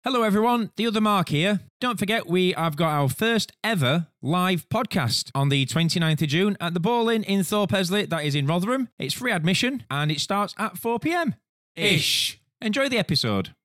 Hello everyone, The Other Mark here. Don't forget we have got our first ever live podcast on the 29th of June at the Ball Inn in Thorpe Esley, that is in Rotherham. It's free admission and it starts at 4 p.m. Ish. Enjoy the episode.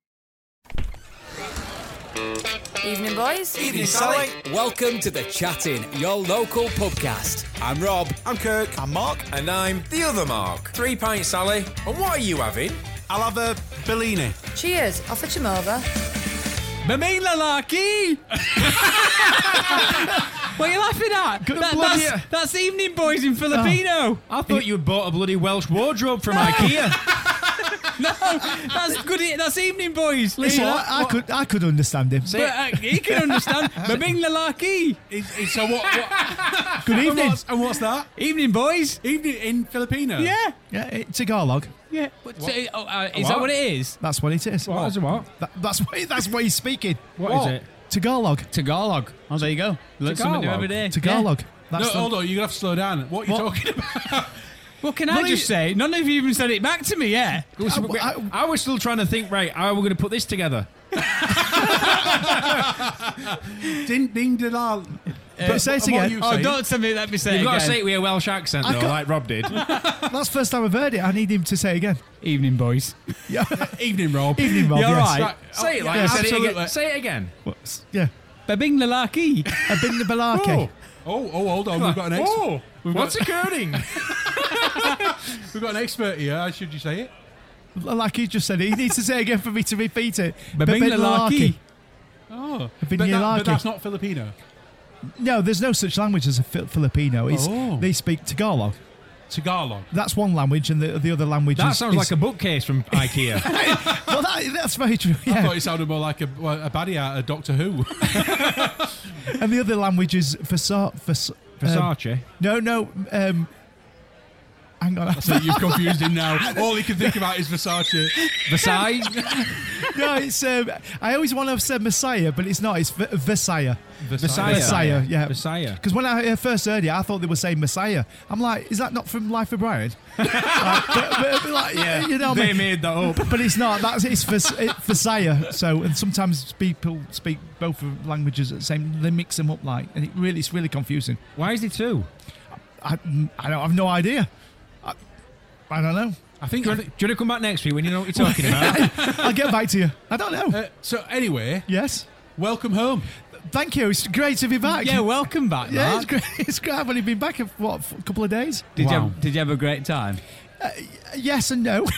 Evening, boys. Evening, Sally. Welcome to The Chatting, your local pubcast. I'm Rob. I'm Kirk. I'm Mark. And I'm The Other Mark. 3 pints, Sally. And what are you having? I'll have a Bellini. Cheers. I'll fetch him over. Mameen Lalaki! What are you laughing at? That's Evening Boys in Filipino. I thought you had bought a bloody Welsh wardrobe from IKEA. No, that's good. That's Evening Boys. Listen, I could understand him. But he can understand. Mameen Lalaki. So what? Good evening. And what's that? Evening Boys. Evening in Filipino? Yeah. Yeah, Tagalog. Yeah. Is that what it is? That's what it is. What is it, what? That's what he's speaking. What is it? Tagalog. Tagalog. Oh, there you go. Learn something new every day. Tagalog. No, hold on. You're going to have to slow down. What are you talking about? What can I just say? None of you even said it back to me yet. I was still trying to think, right, how are we going to put this together? Ding, ding, da. Say it again. Don't tell me let me say it You've got again. to say it with a Welsh accent, though, like Rob did. That's the first time I've heard it. I need him to say it again. Evening Boys. Yeah. Evening, Rob. Evening, Rob. You're yes. right. Say it like yes, I said it absolutely. again. Say it again. Yeah. Babing Lalaki. I've been the Balaki. Oh, hold on. We've got an expert. What's occurring? We've got an expert here. How should you say it? Like he just said it. He needs to say it again for me to repeat it. Babing Lalaki. Oh. Babing But Lalaki. that's not Filipino. No, there's no such language as a Filipino. Oh. They speak Tagalog. Tagalog. That's one language, and the other language That is... sounds like a bookcase from IKEA. Well, that's very true, I yeah. thought it sounded more like a baddie out of Doctor Who. And the other language is Versace. No, hang on. So you've confused him now. All he can think about is Versace. Versailles? No, it's... I always want to say Messiah, but it's not. It's Versailles. Versailles. Yeah. Versailles. Because when I first heard it, I thought they were saying Messiah. I'm like, is that not from Life of Brian? Yeah, you know what they I mean? made that up. But it's not. It's Versailles. So, and sometimes people speak both languages at the same. They mix them up and it's really confusing. Why is it two? I have no idea. I don't know. Do you want to come back next week when you know what you're talking about? I'll get back to you. I don't know. So anyway, Yes. welcome home. Thank you. It's great to be back. Yeah, welcome back, Yeah, Mark. it's great. It's great. I've only been back for a couple of days. Did you have a great time? Yes and no.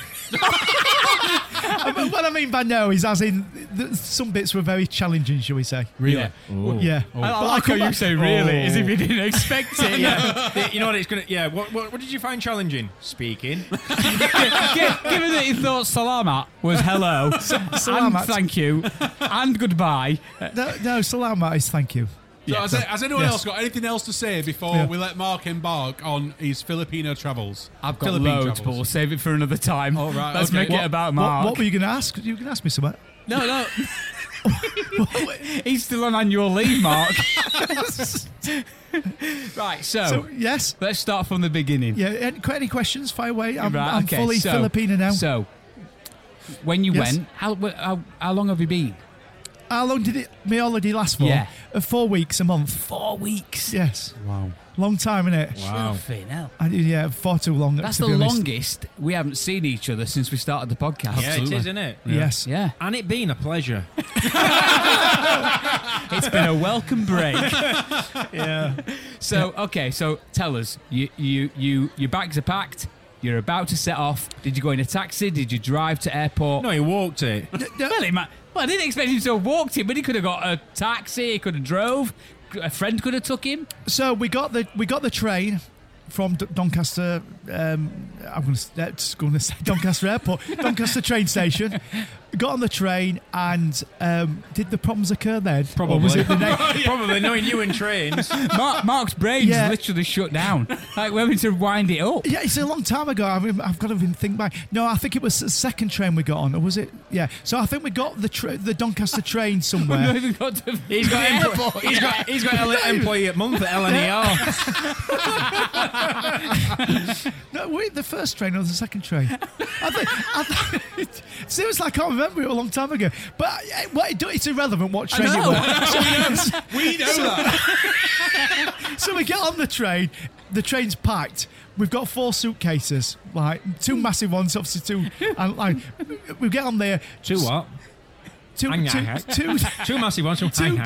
What I mean by no is as in some bits were very challenging, shall we say? Really? Yeah. I like how you say really, as if you didn't expect it. Yeah. You know what it's going to... Yeah, what did you find challenging? Speaking. Given that you thought salamat was hello, salamat. and thank you, and goodbye. No, salamat is thank you. So has anyone Yes. else got anything else to say before we let Mark embark on his Filipino travels? I've got Philippine loads, travels. but we'll save it for another time. Oh, right, Let's okay. make it about Mark. What were you going to ask? You were going to ask me something. No. He's still on annual leave, Mark. Right, So, yes. let's start from the beginning. Yeah, any questions? Fire away. I'm okay, fully so- Filipino now. So, when you Yes. went, how long have you been? How long did my holiday last for? Yeah. 4 weeks, a month. 4 weeks. Yes. Wow. Long time, innit? Wow. Flipping hell. Yeah, far too long. That's to the be honest. longest we haven't seen each other since we started the podcast. Yeah, it is, isn't it? Yes. Yeah. And it been a pleasure. It's been a welcome break. Yeah. So, okay, so tell us, your bags are packed, you're about to set off. Did you go in a taxi? Did you drive to airport? No, he walked it. Well, I didn't expect him to have walked it, but he could have got a taxi, he could have drove, a friend could have took him. So we got the train from Doncaster. I'm going to say Doncaster Airport, Doncaster train station. Got on the train and did the problems occur then? Probably. Or was it the next? Probably, knowing you in trains. Mark's brain's Yeah. literally shut down. Like, we're having to wind it up. Yeah, it's a long time ago. I've got to even think back. No, I think it was the second train we got on, or was it? Yeah. So I think we got the Doncaster train We've somewhere. not even got to He's got employee at month at LNER. No, wait, the first train or the second train? I think, seriously, I can't remember it a long time ago. But it's irrelevant what train you know. were. We know that. So we get on the train. The train's packed. We've got 4 suitcases, like 2 massive ones, obviously 2. And like we get on there. 2 what? 2 massive ones. 2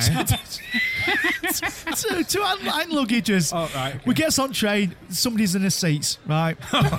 hand luggages. Oh, right, okay. We get on train. Somebody's in the seats, right?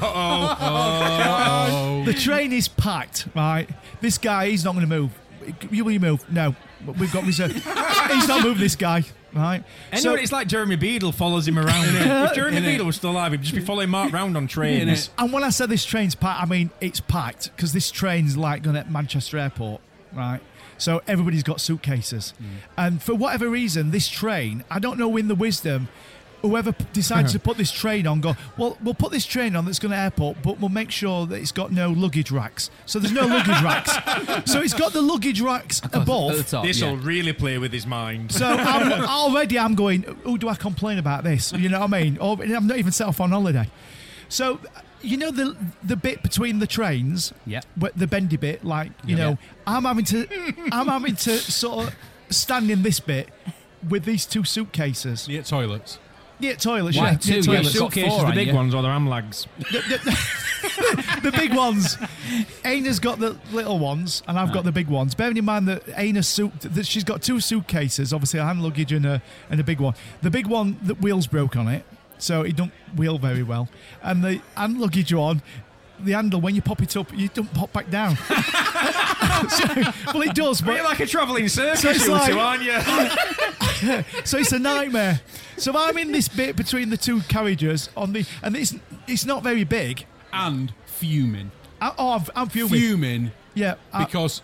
The train is packed, right? This guy, he's not going to move. Will you move? No. We've got reserve. He's not moving, this guy, right? Anyway, it's like Jeremy Beadle follows him around. If Jeremy Beadle was still alive, he'd just be following Mark round on trains. And when I said this train's packed, I mean it's packed because this train's like going at Manchester Airport, right? So everybody's got suitcases. And for whatever reason, this train, I don't know in the wisdom, whoever decides to put this train on, go, well, we'll put this train on that's going to airport, but we'll make sure that it's got no luggage racks. So there's no luggage racks. So it's got the luggage racks above. At the top, This will really play with his mind. So I'm going, who do I complain about this? You know what I mean? Or, I'm not even set off on holiday. So, you know the bit between the trains, the bendy bit, like you know, I'm having to sort of stand in this bit with these 2 suitcases. Near toilets. Yeah, toilets. Why Yeah, 2? yeah, You've toilets. got Suitcases, 4, the big haven't you? ones or the amlags. The big ones. Aina's got the little ones, and I've got the big ones. Bearing in mind that Aina's she's got 2 suitcases, obviously a hand luggage and a big one. The big one, the wheels broke on it, so it don't wheel very well. And the hand luggage the handle, when you pop it up, you don't pop back down. Well, it does, but You're like a travelling circus, So it's you like- two, aren't you? so it's a nightmare. So I'm in this bit between the 2 carriages and it's not very big. And fuming. I'm fuming. Fuming. Yeah, Because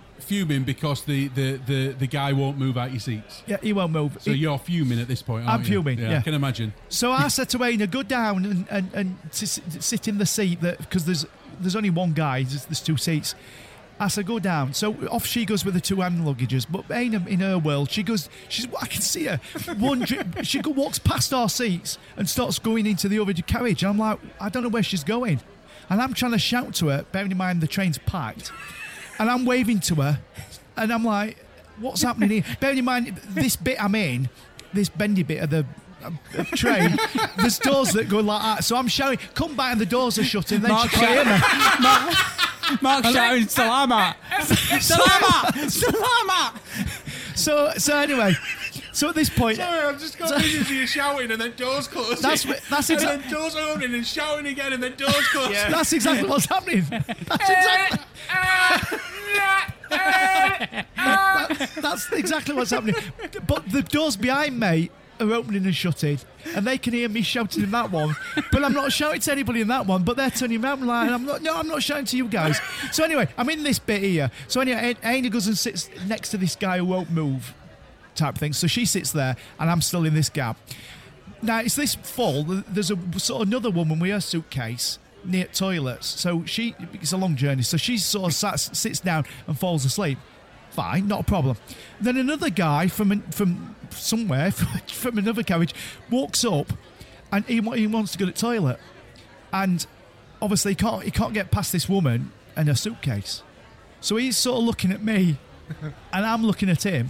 the guy won't move out your seats. yeah, he won't move. So you're fuming at this point, aren't I'm you? fuming, yeah. I can imagine. So I said to Aina, go down and sit in the seat because there's only one guy. There's 2 seats. I said, go down. So off she goes with the 2 hand luggages. But Aina, in her world, I can see her. She walks past our seats and starts going into the other carriage. And I'm like, I don't know where she's going. And I'm trying to shout to her, bearing in mind the train's packed. And I'm waving to her. And I'm like, what's happening here? Bearing in mind, this bit I'm in, this bendy bit of the train, there's doors that go like that. So I'm shouting, come back, and the doors are shut. And then she can't hear me. Mark shouting, Salama! Salama! Salama! So anyway, so at this point, Sorry, I've just got visions of you shouting and then doors closing. That's and then doors opening and shouting again and then doors closing. that's exactly what's happening. That's exactly what's happening. But the doors behind me are opening and shutting, and they can hear me shouting in that one, but I'm not shouting to anybody in that one. But they're turning around like, I'm not shouting to you guys. So anyway, I'm in this bit here. So anyway, Aina goes and sits next to this guy who won't move, type thing. So she sits there, and I'm still in this gap. Now it's this full. There's a sort of another woman with her suitcase near toilets. So it's a long journey. So she sort of sits down and falls asleep. Fine, not a problem. Then another guy from somewhere, from another carriage, walks up, and he wants to go to the toilet, and obviously he can't get past this woman and her suitcase. So he's sort of looking at me, and I'm looking at him,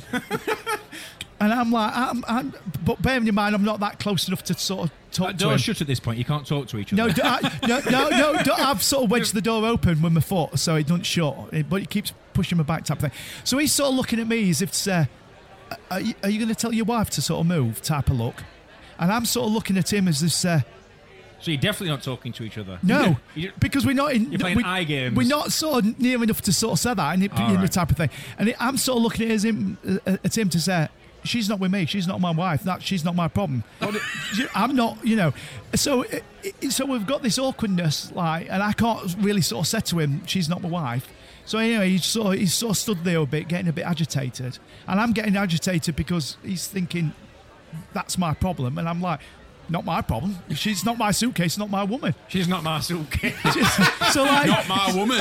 and I'm like, but bearing in mind, I'm not that close enough to sort of talk to him. Door's shut at this point. You can't talk to each other. No, I've sort of wedged the door open with my foot so it doesn't shut, but it keeps pushing me back type thing. So he's sort of looking at me as if to say, are you going to tell your wife to sort of move type of look? And I'm sort of looking at him as if So you're definitely not talking to each other? no, You're because we're not in... You're playing eye games? We're not sort of near enough to sort of say that, and the type of thing. And I'm sort of looking at him to say, she's not with me. She's not my wife. She's not my problem. I'm not, So we've got this awkwardness, like, and I can't really sort of say to him, she's not my wife. So anyway, he's sort of stood there a bit, getting a bit agitated, and I'm getting agitated because he's thinking that's my problem, and I'm like, not my problem. She's not my suitcase, not my woman. She's not my suitcase. So like, Not my woman.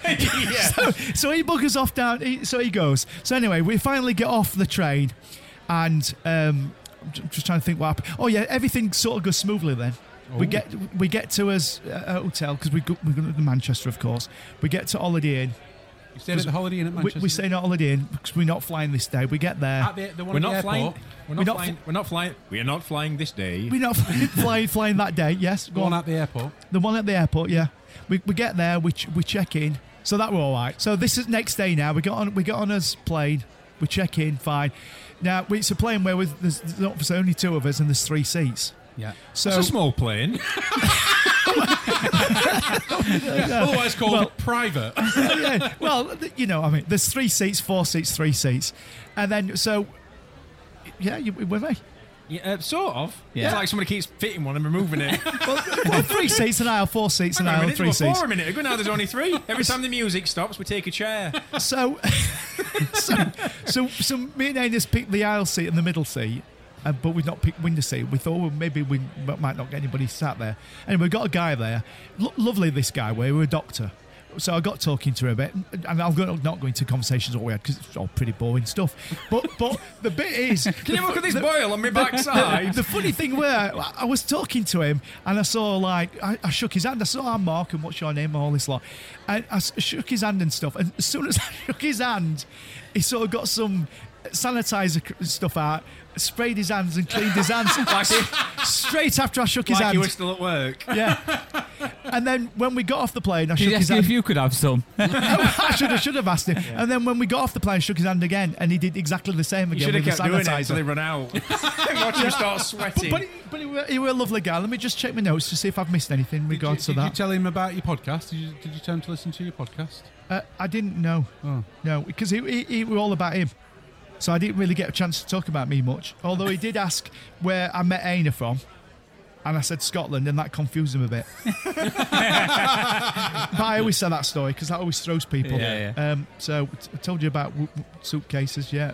so he buggers off down. So he goes. So anyway, we finally get off the train, and I'm just trying to think what happened. Oh yeah, everything sort of goes smoothly then. We get to us a hotel because we're going to Manchester, of course. We get to Holiday Inn, You stayed at the Holiday Inn at Manchester? We stayed at Holiday Inn because we're not flying this day. We get there. At the one We're at not the flying. airport? We're not flying this day. We're not flying that day. Yes, The go one on. at the airport? The one at the airport. Yeah, we get there. We check in. So that we're all right. So this is next day now. We got on us plane. We check in. Fine. Now it's a plane where there's obviously only 2 of us and there's 3 seats. Yeah. So It's a small plane. Otherwise called private. yeah, well, you know, I mean, there's 3 seats, 4 seats, 3 seats, and then so yeah, you with me? Yeah, sort of. Yeah. It's like somebody keeps fitting one and removing it. Well, 3 seats an aisle, 4 seats an Hang on a aisle, minute, 3 there were seats. 4 a minute ago. Now there's only 3. Every time the music stops, we take a chair. So me and Anus picked the aisle seat and the middle seat. But we've not picked window seat. We thought, well, maybe we might not get anybody sat there. Anyway, we got a guy there. Lovely, this guy. We were a doctor. So I got talking to him a bit. And I'm not going to conversations all we had because it's all pretty boring stuff. But the bit is... Can you look at this boil on my backside? The funny thing were, I was talking to him and I saw, like, I shook his hand. I saw, I'm Mark and what's your name and all this lot. And I shook his hand and stuff. And as soon as I shook his hand, he sort of got some sanitizer stuff out, sprayed his hands and cleaned his hands straight after I shook his Like hand. you were still at work. Yeah. And then when we got off the plane, I Did shook you his ask hand. if you could have some? I should have asked him. Yeah. And then when we got off the plane, I shook his hand again, and he did exactly the same You again should with have the kept doing it until sanitizer. they run out. Watch him start sweating. But he were a lovely guy. Let me just check my notes to see if I've missed anything in regards to Did you that. tell him about your podcast? Did you tell him to listen to your podcast? I didn't know. Oh. No, because he were all about him. So I didn't really get a chance to talk about me much. Although he did ask where I met Aina from. And I said Scotland, and that confused him a bit. But I always say that story because that always throws people. Yeah. So I told you about suitcases, yeah.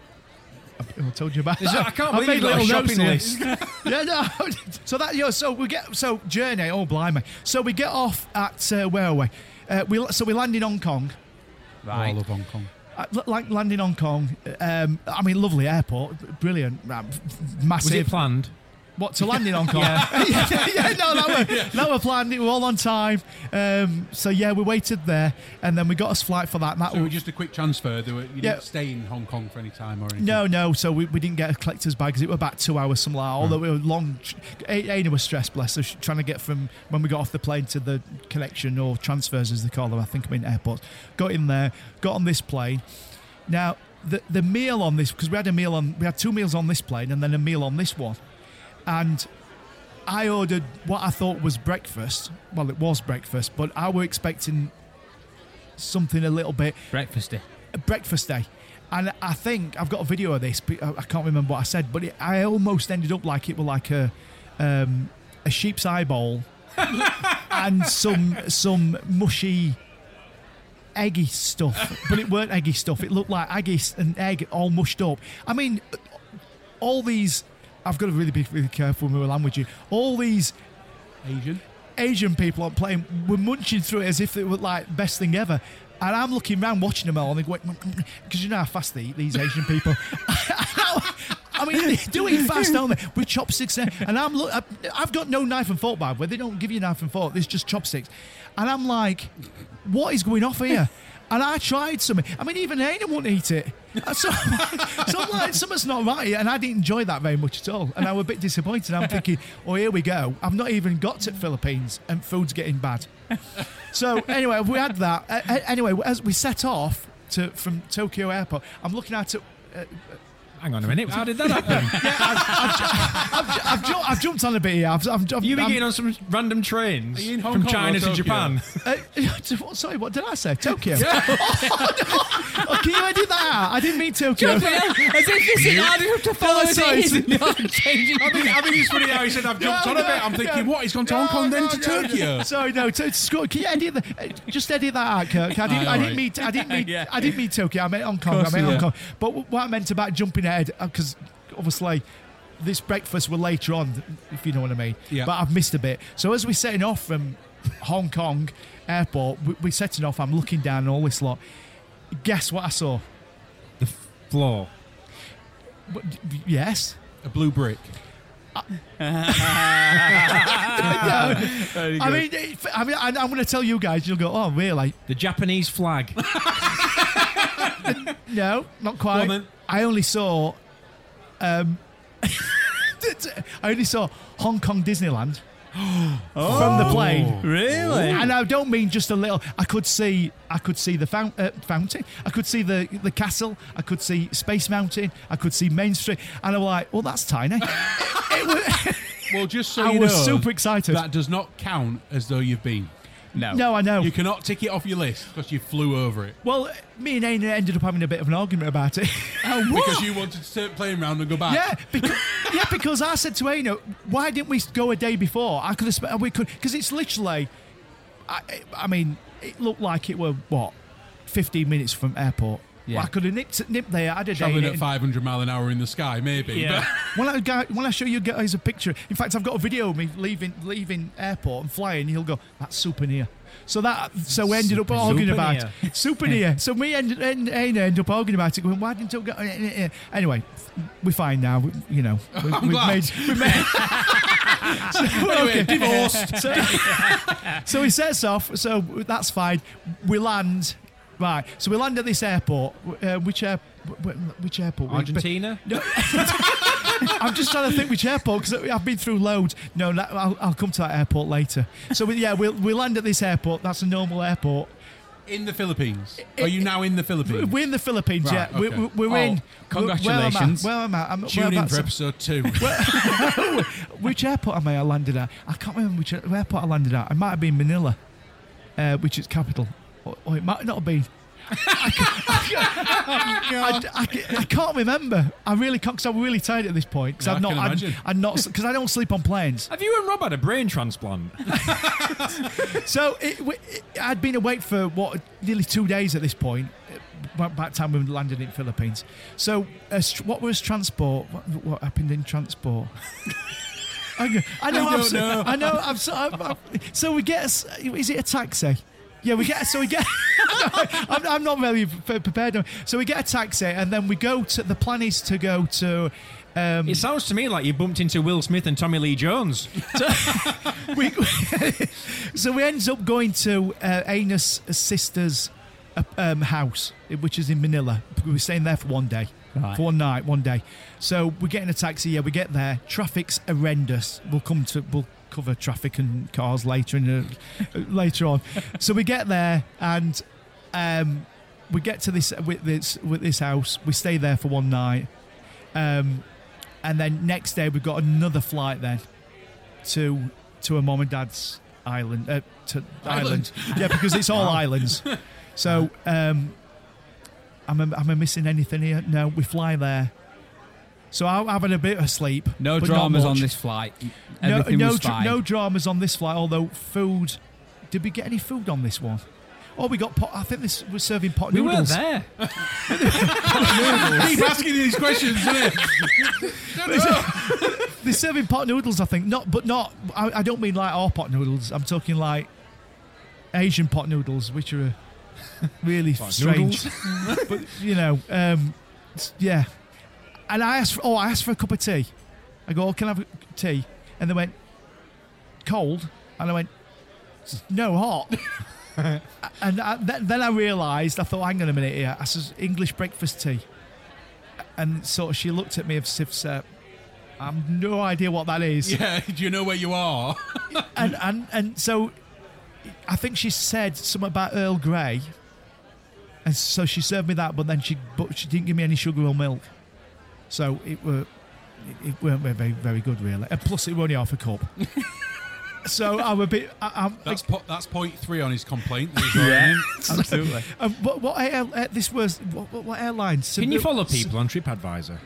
I told you about that. I can't I've believe made you've got a little notes shopping here. list. Yeah, no. So that, so journey. Oh, blimey. So we get off at where are we? We land in Hong Kong. Right. All of Hong Kong. Like land in Hong Kong. I mean, lovely airport, brilliant, massive. Was it planned? What, to land in Hong Kong? that were planned. It were all on time. So yeah, we waited there, and then we got a flight for that. So it was just a quick transfer. You Yeah. didn't stay in Hong Kong for any time or anything? No. So we didn't get a collector's bag because it was about 2 hours, something like that. Although we were long. Aina was stressed, bless her, trying to get from when we got off the plane to the connection or transfers as they call them. I think I'm in airports. Got in there, got on this plane. Now the meal on this, because we had 2 meals on this plane and then a meal on this one. And I ordered what I thought was breakfast. Well, it was breakfast, but I were expecting something a little bit Breakfasty. breakfasty. And I think I've got a video of this, but I can't remember what I said. But I almost ended up like it was like a sheep's eyeball and some mushy eggy stuff. But it weren't eggy stuff. It looked like eggy and egg all mushed up. I mean, all these. I've got to really be really careful with my language. All these Asian people on plane were munching through it as if it was like best thing ever. And I'm looking around watching them all and they're going, because you know how fast they eat, these Asian people. I mean, they do eat fast, don't they? With chopsticks there. And I've got no knife and fork, by the way. They don't give you a knife and fork. There's just chopsticks. And I'm like, what is going off here? And I tried something. I mean, even Aina wouldn't eat it. So I'm like, something's not right. And I didn't enjoy that very much at all. And I was a bit disappointed. I'm thinking, oh, here we go. I've not even got to Philippines and food's getting bad. So anyway, we had that. Anyway, as we set off from Tokyo Airport, I'm looking at it. Hang on a minute. How did that happen? I've jumped on a bit here. You been getting on some random trains Are you in Hong from Kong China or to Tokyo? Japan? Sorry, what did I say? Tokyo? Oh, can you edit that out? I didn't mean Tokyo. As if this is hard enough to follow as it is and not changing. I think it's funny how he said I've jumped on a bit. I'm thinking, what? He's gone to Hong Kong then to Tokyo? Sorry, no. Can you edit just edit that out, Kirk? I didn't mean Tokyo. I meant Hong Kong. But what I meant about jumping ahead, because obviously this breakfast were later on, if you know what I mean. Yeah. But I've missed a bit. So as we're setting off from Hong Kong airport, we're setting off. I'm looking down and all this lot. Guess what I saw? The floor. Yes. A blue brick. I mean, I'm going to tell you guys. You'll go, oh, really? The Japanese flag. No, not quite. Go on then. I only saw Hong Kong Disneyland from the plane. Really? And I don't mean just a little. I could see the fountain. I could see the castle. I could see Space Mountain. I could see Main Street. And I'm like, well, that's tiny. Well, just so I you was know, super excited. that does not count as though you've been. No, I know. You cannot tick it off your list because you flew over it. Well, me and Aina ended up having a bit of an argument about it. Because you wanted to turn plane round and go back. Because I said to Aina, why didn't we go a day before? I could have. We could, because it's literally. I mean, it looked like it were what, 15 minutes from airport. Yeah. Well, I could have nipped there. I did Travelling at 500 mile an hour in the sky, maybe. Yeah. When I show you guys a picture, in fact, I've got a video of me leaving airport and flying. He'll go, that's super near. So we ended up arguing about it. Super near. So me and Aina ended up arguing about it, going, why didn't you go? Anyway, we're fine now. You know, we've made. Anyway, divorced. So he sets off. So that's fine. We land. Right, so we land at this airport. Which airport? Argentina? No. I'm just trying to think which airport, because I've been through loads. No, I'll come to that airport later. So we land at this airport. That's a normal airport. In the Philippines. Are you now in the Philippines? We're in the Philippines, Right, yeah. okay. We're in. Congratulations. Where am I? Tune in for episode 2. Which airport am I landed at? I can't remember which airport I landed at. It might have been Manila, which is capital. Or it might not have been. I can't remember. I really can't, because I'm really tired at this point. Because I don't sleep on planes. Have you and Rob had a brain transplant? So I'd been awake for nearly 2 days at this point. By the time we landed in the Philippines. So what was transport? What happened in transport? I know. So we get. Is it a taxi? Yeah, we get. I'm not really prepared. So we get a taxi, and then we go to. The plan is to go to. It sounds to me like you bumped into Will Smith and Tommy Lee Jones. So we end up going to Aina's sister's house, which is in Manila. We were staying there for 1 day. Right. For 1 night, 1 day. So we get in a taxi. Yeah, we get there. Traffic's horrendous. We'll cover traffic and cars later on. So we get there, and we get to this house. We stay there for 1 night, and then next day we've got another flight then to a mom and dad's island. Island. Yeah, because it's all islands. So am I missing anything here? No, we fly there. So I'm having a bit of sleep. No but dramas not on much. this flight. Everything was fine. No dramas on this flight, although food... Did we get any food on this one? Oh, we got pot... I think this was serving pot We noodles. weren't there. Keep asking these questions, isn't it? They're serving pot noodles, I think. I don't mean like our pot noodles. I'm talking like Asian pot noodles, which are really strange. But, you know, yeah. And I asked for a cup of tea. I go, can I have a tea? And they went, cold? And I went, no, hot. And then I realised, I thought, hang on a minute here. I said, English breakfast tea. And sort of she looked at me as if, I have no idea what that is. Yeah, do you know where you are? and so I think she said something about Earl Grey. And so she served me that, but she didn't give me any sugar or milk. So it weren't very, very good, really. And plus, it were only half a cup. So I'm a bit. That's point 3 on his complaint. Yeah, absolutely. What airline? Can you follow people on TripAdvisor?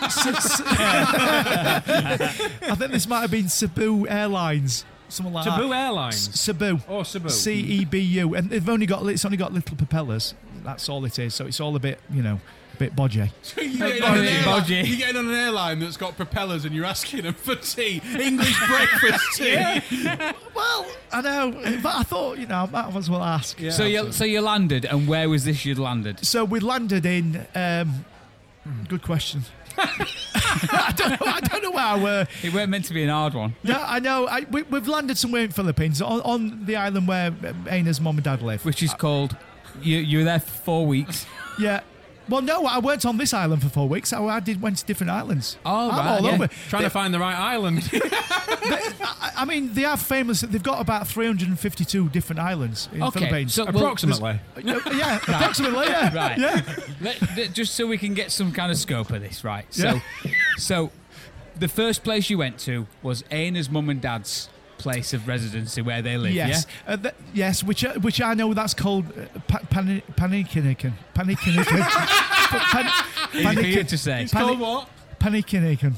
I think this might have been Cebu Airlines. Something like Cebu that. Airlines. Cebu. Oh, Cebu. CEBU, and it's only got little propellers. That's all it is. So it's all a bit, a bit bodgy. You're getting on an airline that's got propellers, and you're asking them for tea, English breakfast tea. Well, I know, but I thought, I might as well ask. Yeah, So you landed, and where was this you'd landed? So we landed in. Good question. I don't know where I were. It weren't meant to be an hard one. Yeah, I know. We've landed somewhere in the Philippines, on the island where Aina's mum and dad live. Which is called... You were there for 4 weeks. Yeah. Well, no, I weren't on this island for 4 weeks. Went to different islands. Oh, I'm right, all yeah. over. Trying to find the right island. I mean, they have they've got about 352 different islands in Philippines. so Approximately. Yeah, approximately, yeah. Right. Yeah. Just so we can get some kind of scope of this, right? Yeah. So the first place you went to was Aina's mum and dad's place of residency where they live. Yes, Yeah. yes, which I know that's called Panikinikan. Easy for you to say. It's called what? Panikinikan.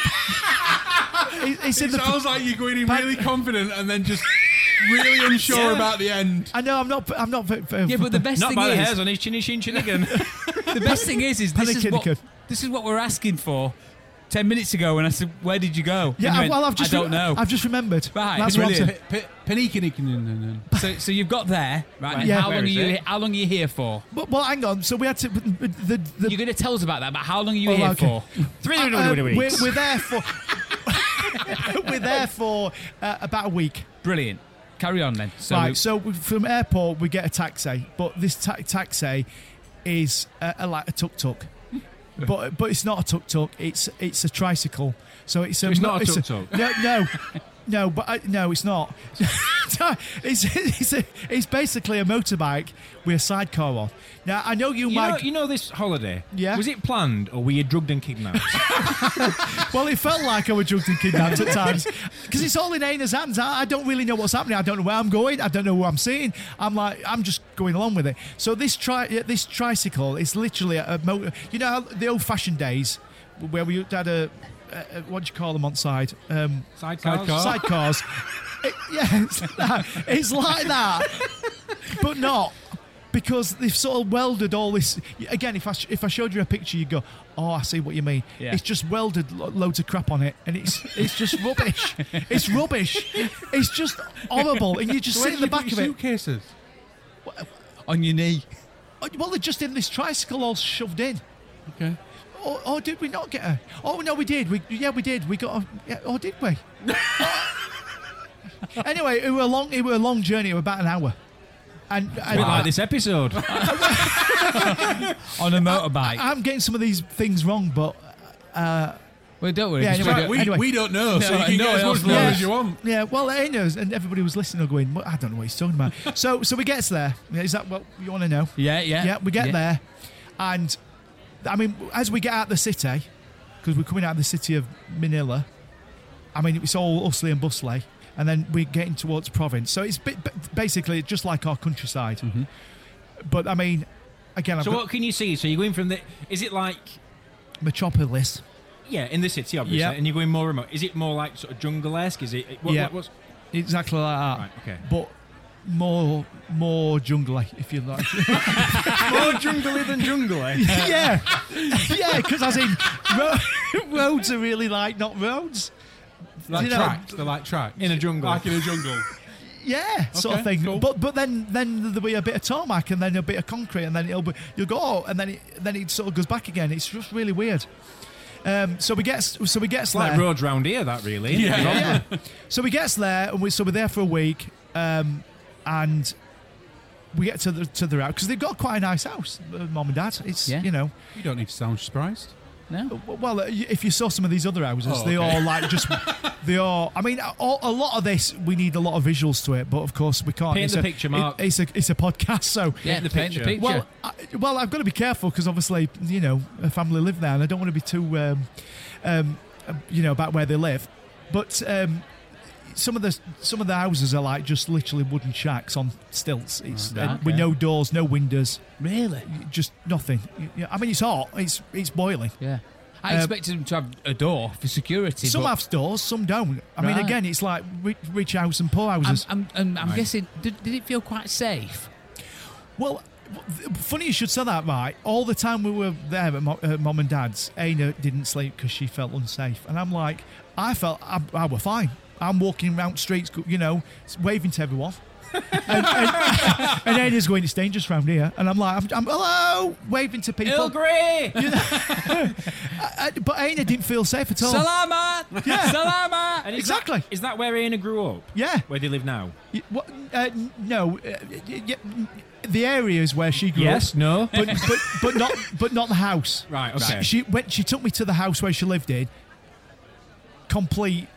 It's in It the. sounds like you're going in really confident and then just really unsure about the end. I know I'm not. Yeah, but the best Not thing by the is, hairs on his chinny shin chinnigan. the best thing is this is what we're asking for. 10 minutes ago when I said, where did you go? Yeah, And you went, well, I don't know. I've just remembered. Right, That's what I'm brilliant. saying. So you've got there, right? And Yeah. how Where long are is you? it? How long are you here for? Well, hang on. So we had to. You're going to tell us about that, but how long are you here okay. for? We're there for. We're there for about a week. Brilliant. Carry on then. So Right. So from airport we get a taxi, but this taxi is like a tuk-tuk. But it's not a tuk-tuk. It's a tricycle. So it's not a tuk-tuk? No, no, it's not. It's basically a motorbike with a sidecar on. Now I know you might. You know this holiday. Yeah. Was it planned or were you drugged and kidnapped? Well, it felt like I was drugged and kidnapped at times because it's all in Aina's hands. I don't really know what's happening. I don't know where I'm going. I don't know who I'm seeing. I'm just going along with it. So this tricycle is literally a motor. You know how the old-fashioned days where we had a what do you call them on side? Sidecars. It's like that, but not. Because they've sort of welded all this. Again, if I showed you a picture, you'd go, "Oh, I see what you mean." Yeah. It's just welded loads of crap on it, and it's just rubbish. It's rubbish. It's just horrible, and you just sit in the back of it. Suitcases. on your knee. Well, they're just in this tricycle all shoved in. Okay. Oh, did we not get her? Oh no, we did. We did. We got her. Yeah, oh, did we? Anyway, it were a long journey. It was about an hour. And like this episode. On a motorbike. I'm getting some of these things wrong, but Well, don't worry. Yeah, just anyway, read it. We don't know, so No, you can no get as one much else wrong knows. as you want. yeah, well, it knows, and everybody was listening or going, I don't know what he's talking about. So we get there. Is that what you want to know? Yeah. Yeah, we get there, and I mean, as we get out the city, because we're coming out of the city of Manila, I mean, it's all hustly and bustly, and then we're getting towards province. So it's basically just like our countryside. Mm-hmm. But I mean, again, I've So got what can you see? So you're going from the... Is it like... Metropolis. Yeah, in the city, obviously, Yeah. and you're going more remote. Is it more like sort of jungle-esque? Is it... Yeah. What's... Exactly like that. Right, okay. But more jungly, if you like. More jungly than jungle-y. yeah, because as in roads are really like not roads. Like You know- tracks. They're like tracks. In a jungle. Like in a jungle. Yeah, sort of Okay, thing. cool. But then there'll be a bit of tarmac and then a bit of concrete and then you'll go and then it sort of goes back again. It's just really weird. So we get It's there. like roads round here, that really. Isn't it? Yeah. So we get there and we're there for a week, and we get to the house because they've got quite a nice house, mom and dad. It's Yeah. you know. You don't need to sound surprised. No. Well, if you saw some of these other houses, Oh, they okay. all like just they are. I mean, a lot of this we need a lot of visuals to it, but of course we can't. Paint It's the a- picture, Mark. It's a podcast, so Yeah, the paint the picture. picture. well, I've got to be careful because obviously a family live there, and I don't want to be too about where they live, but. Some of the houses are like just literally wooden shacks on stilts. It's Right, with okay. no doors, no windows, Really? just nothing. I mean, it's hot. It's boiling. Yeah. I expected them to have a door for security. Some but have doors, some don't. I mean, Right. again, it's like rich house and poor houses. I'm guessing. Did it feel quite safe? Well, funny you should say that, right? All the time we were there at mom and dad's, Aina didn't sleep because she felt unsafe, and I'm like, I felt I were fine. I'm walking around streets, waving to everyone. and Aina's going, it's dangerous around here. And I'm like, I'm hello, waving to people. Earl Grey! But Aina didn't feel safe at all. Salama! Yeah. Salama! And Exactly. Is that where Aina grew up? Yeah. Where they live now? No. the areas where she grew Yes, up. no. but not the house. Right, okay. She took me to the house where she lived in. Complete.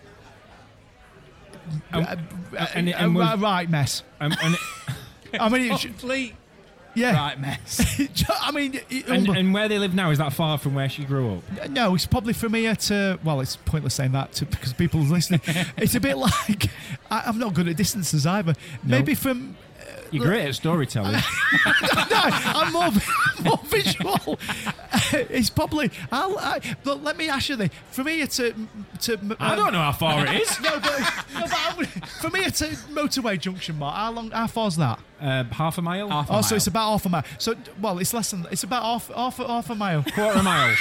Right mess. And I mean, Complete yeah. right mess. I mean, and where they live now, is that far from where she grew up? no, it's probably from here to. Well, it's pointless saying that because people are listening. It's a bit like I'm not good at distances either. Maybe from. You're great at storytelling. No, I'm more visual. It's probably. But let me ask you this: from here to I don't know how far it is. No, but from here to Motorway Junction, Mark. How far's that? Half a mile? So it's about half a mile. So, well, it's less than. It's about half a mile. Quarter mile.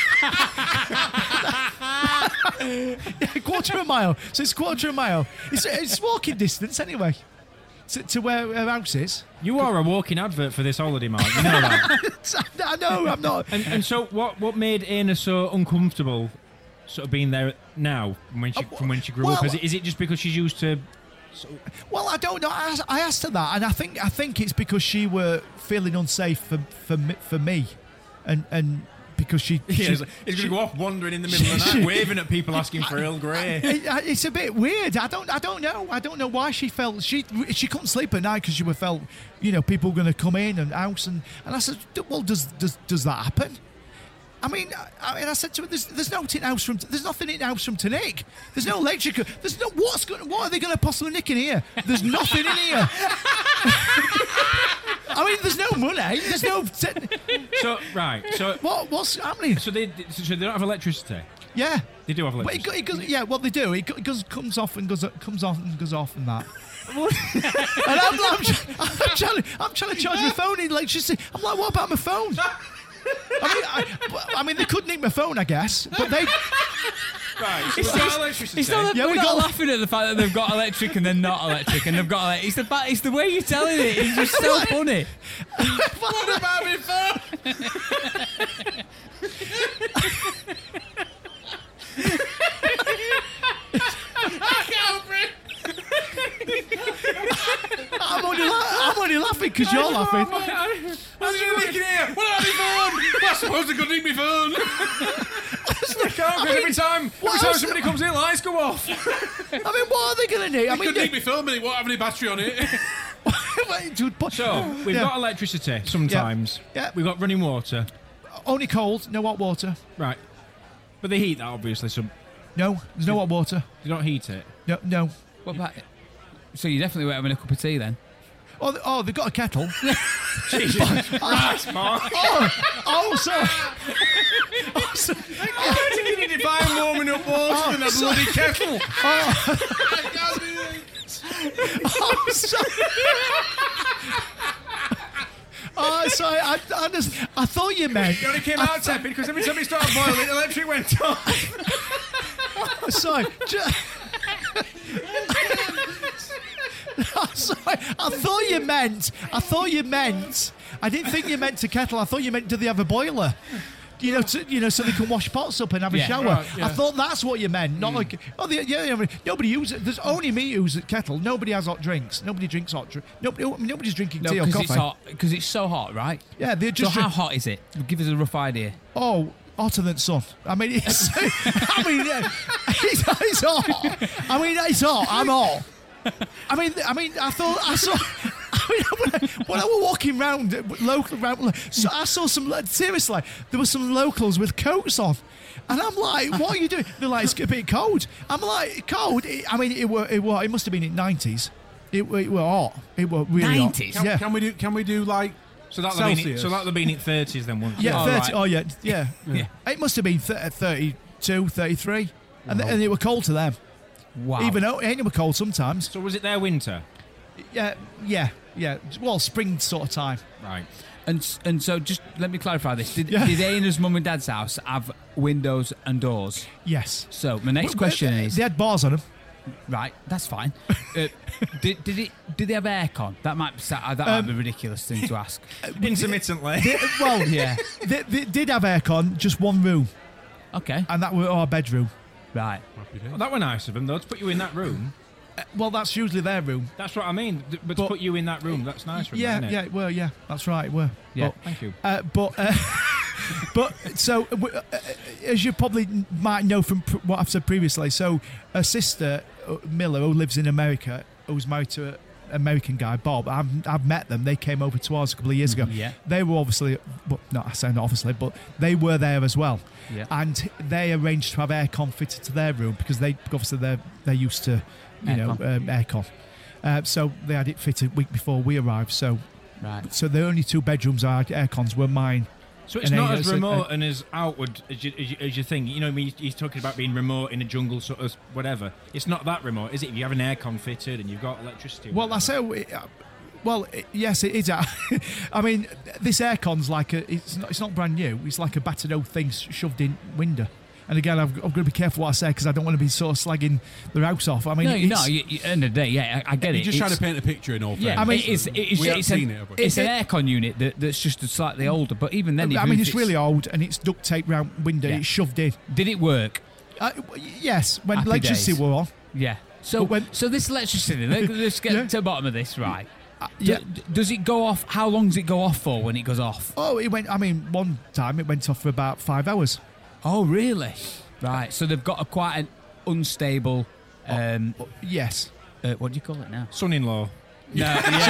Quarter of a mile. So it's quarter of a mile. It's walking distance anyway. To where her house is. You are a walking advert for this holiday, Mark. You know that. I know, I'm not. And so, what made Aina so uncomfortable, sort of being there now from when she grew up? Is it just because she's used to? Well, I don't know. I asked her that, and I think it's because she were feeling unsafe for me, and because she he's going to go off wandering in the middle of the night, waving at people asking for Earl Grey. It's a bit weird. I don't know. I don't know why she felt she couldn't sleep at night because she felt people were going to come in and house and I said, well, does that happen? I mean, I said to her, there's nothing else there's nothing in the house from to nick. There's no electric. There's no what are they going to possibly nick in here? There's nothing in here. I mean, there's no money. There's no. So what's happening? So they don't have electricity. Yeah, they do have electricity. But it goes, yeah, well they do. It comes off and goes off and that. And I'm trying to charge my phone in electricity. I'm like, what about my phone? I mean, they could nick my phone, I guess, but they. Right, so we've got electricity. We're not laughing at the fact that they've got electric and they're not electric, and they've got electric. It's the way you're telling it. It's just so funny. What about my phone? I'm only laughing because you're laughing. How's you making here? What about my phone? I suppose they could nick my phone. Every time somebody comes in, lights go off. I mean, what are they going to need? They could nick my phone, but it won't have any battery on it. So, we've got electricity sometimes. Yeah. We've got running water. Only cold, no hot water. Right. But they heat that, obviously. So No, there's no hot water. you don't heat it. No. What about it? So you definitely weren't having a cup of tea then? Oh, they've got a kettle. Jesus. Right, Mark. Sorry. How do you need to find warming up water than a bloody kettle? Sorry. I thought you meant. It only came out tepid because every time it started boiling, the electric went off. Sorry. Sorry. I thought you meant. I didn't think you meant a kettle. I thought you meant, do they have a boiler? So they can wash pots up and have a shower. Right, yeah. I thought that's what you meant. Not like, nobody uses it. There's only me who uses kettle. Nobody has hot drinks. Nobody drinks hot drink. Nobody's drinking tea or coffee. It's hot. Because it's so hot, right? Yeah, they just. So how hot is it? Give us a rough idea. Oh, hotter than sun. I mean, it's. It's hot. I mean, it's hot. I'm hot. I mean, I saw. When I was walking around, so I saw seriously, there were some locals with coats on. And I'm like, what are you doing? They're like, it's a bit cold. I'm like, cold? It must have been in the 90s. It were hot. It were really 90s? hot. Yeah. Can we do like So that Celsius? would have been in 30s then, wouldn't it? Yeah, 30. right. Oh, yeah. It must have been 32, 33. And it were cold to them. Wow. Even though it were cold sometimes. So was it their winter? Yeah. Well, spring sort of time. Right. And so just let me clarify this. Did Yeah. Aina's mum and dad's house have windows and doors? Yes. So my next question is... They had bars on them. Right, that's fine. Did they have aircon? That might be a ridiculous thing to ask. Intermittently. Well, Yeah. they did have aircon, just one room, Okay. and that were our bedroom. Right. Well, that were nice of them, though, to put you in that room. Well, that's usually their room. That's what I mean. But to put you in that room, that's nice. Room, isn't it? Yeah, well, yeah, that's right. It were. Yeah. Thank you. But so, as you probably might know from what I've said previously, so a sister, Miller, who lives in America, who's married to an American guy, Bob, I've met them. They came over to ours a couple of years ago. Yeah. They were obviously, well, not I say not obviously, but they were there as well. Yeah. And they arranged to have aircon fitted to their room because they're used to, aircon. So they had it fitted week before we arrived. So the only 2 bedrooms I had aircons were mine. So it's not as remote and as outward as you think. You know, I mean, he's talking about being remote in a jungle, sort of whatever. It's not that remote, is it? If you have an aircon fitted and you've got electricity. Well, I say, yes, it is. I mean, this aircon's like it's not brand new. It's like a battered old thing shoved in window. And again, I've got to be careful what I say because I don't want to be sort of slagging their house off. I mean, at the end of the day, yeah, I get it. You're just trying to paint a picture in all fairness. Yeah, I mean, it's an aircon unit that's just slightly older, but even then, I mean, it's really old and it's duct tape round window. Yeah. It's shoved in. Did it work? Yes, when Happy electricity days. were on. Yeah. So this electricity, let's get to the bottom of this, right? Does it go off? How long does it go off for when it goes off? Oh, it went. I mean, one time it went off for about 5 hours. Oh, really? Right. So they've got quite an unstable. Yes. What do you call it now? Son-in-law. No.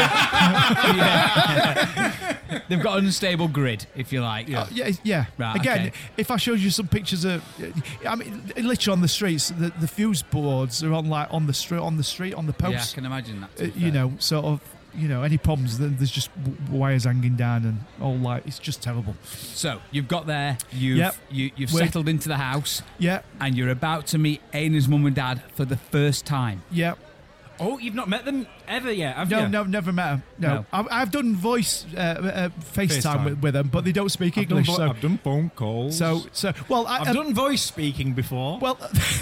Yeah. They've got an unstable grid, if you like. Yeah. Right. Again, if I showed you some pictures of, I mean, literally on the streets, the fuse boards are on the street, on the posts. Yeah, I can imagine that. Sort of. Any problems, then there's just wires hanging down and all like it's just terrible. So you've got there, you've settled into the house, and you're about to meet Aina's mum and dad for the first time. Yeah. Oh, you've not met them ever yet, have you? No, never met them. No. I've done voice FaceTime with them, but they don't speak English. I've done phone calls. I've done voice speaking before. Well,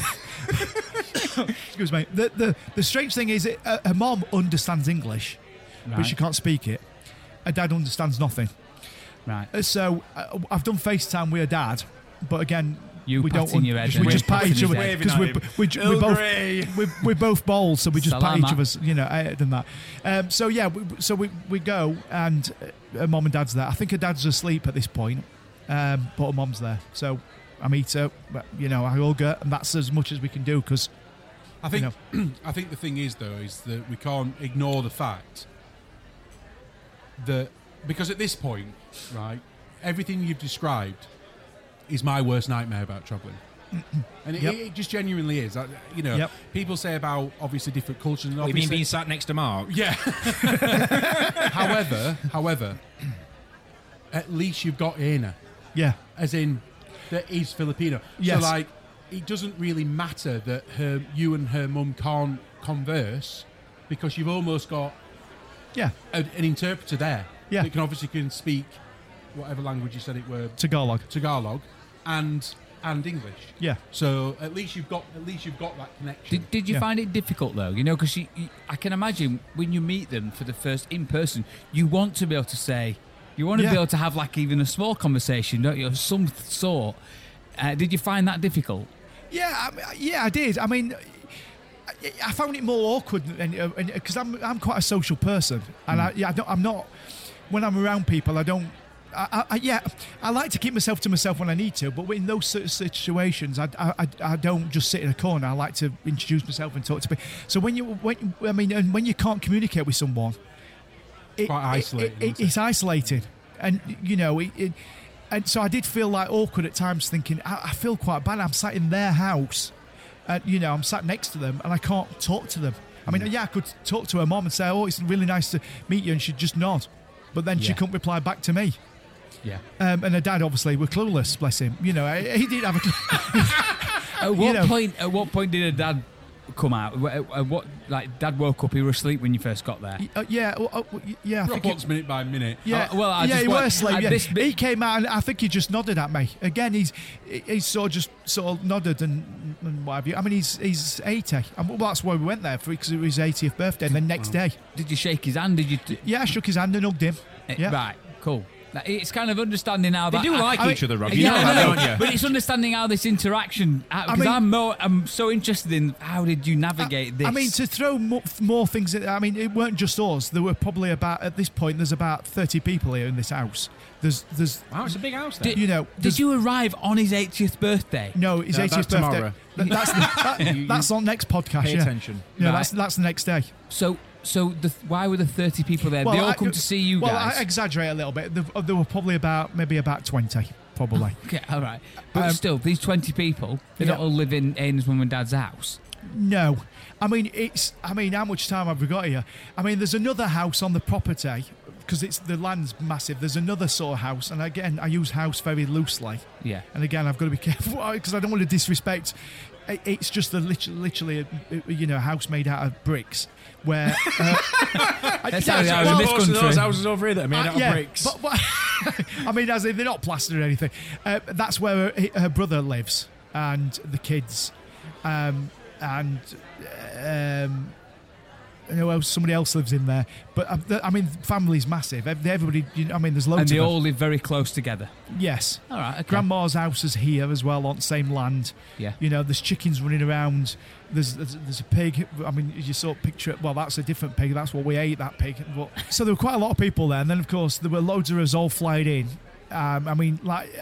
excuse me. The strange thing is, her mom understands English. Right. But she can't speak it. Her dad understands nothing. Right. So I've done FaceTime with her dad, but again, we don't. Your head we just pat each other because we're both bald, so we just pat each other's head and that. So we go and her mom and dad's there. I think her dad's asleep at this point, but her mom's there. So I meet her, I hug her, and that's as much as we can do because I think I think the thing is though is that we can't ignore the fact that because at this point, right, everything you've described is my worst nightmare about travelling. And it just genuinely is. People say about obviously different cultures. And you mean being sat next to Mark? Yeah. However, at least you've got Aina. Yeah. As in, that is Filipino. Yes. So it doesn't really matter that you and her mum can't converse because you've almost got an interpreter there. Yeah. That can speak whatever language you said it were. Tagalog. And English. Yeah. So at least you've got that connection. Did you find it difficult though? Because I can imagine when you meet them for the first in person, you want to be able to say, you want to be able to have like even a small conversation, don't you, of some sort. Did you find that difficult? Yeah, I did. I mean, I found it more awkward because I'm quite a social person, and I'm not. When I'm around people, I don't. I like to keep myself to myself when I need to, but in those sort of situations, I don't just sit in a corner. I like to introduce myself and talk to people. So when you can't communicate with someone, quite isolating. It's isolating, and and so I did feel like awkward at times, thinking I feel quite bad. I'm sat in their house, and I'm sat next to them, and I can't talk to them. I mean, I could talk to her mom and say, "Oh, it's really nice to meet you," and she'd just nod, but then she couldn't reply back to me. Yeah. And her dad obviously were clueless, bless him. He didn't have a. At what point did her dad come out? Dad woke up, he was asleep when you first got there. Minute by minute. Yeah, he was asleep. He came out and I think he just nodded at me. Again, he's sort of nodded and what have you. I mean, he's 80. Well, that's why we went there because it was his 80th birthday. And then next day, did you shake his hand? Did you? I shook his hand and hugged him. Right, cool. It's kind of understanding how They that... do like I each mean, other, Rob. You know I that, know, don't you? But it's understanding how this interaction... Because I'm so interested in how did you navigate this? I mean, to throw more things in, I mean, it weren't just us. There were probably at this point, there's about 30 people here in this house. There's Wow, it's a big house there. Did you arrive on his 80th birthday? No, his 80th that's birthday. tomorrow. That's on next podcast. Pay yeah. attention. No, Right. that's the next day. So why were the 30 people there? They all come to see you well, guys. I exaggerate a little bit. There were probably maybe about 20, probably. Okay, all right. But still, these 20 people, they don't all live in Aidan's mum and dad's house. No. I mean, how much time have we got here? I mean, there's another house on the property because the land's massive. There's another sort of house, and again, I use house very loosely. Yeah. And again, I've got to be careful because I don't want to disrespect. It's just literally a house made out of bricks. Where That's how they are in this Most of country. those houses over here that are made out of bricks. But I mean, as in they're not plastered or anything. That's where her brother lives and the kids, and somebody else lives in there. But I mean, family's massive. Everybody, I mean, there's loads. And they of them. all live very close together. Yes. All right. Okay. Grandma's house is here as well on the same land. Yeah. There's chickens running around. There's a pig. I mean, you saw a picture. Well, that's a different pig. That's what we ate, that pig. But, so there were quite a lot of people there. And then, of course, there were loads of us all flying in. I mean,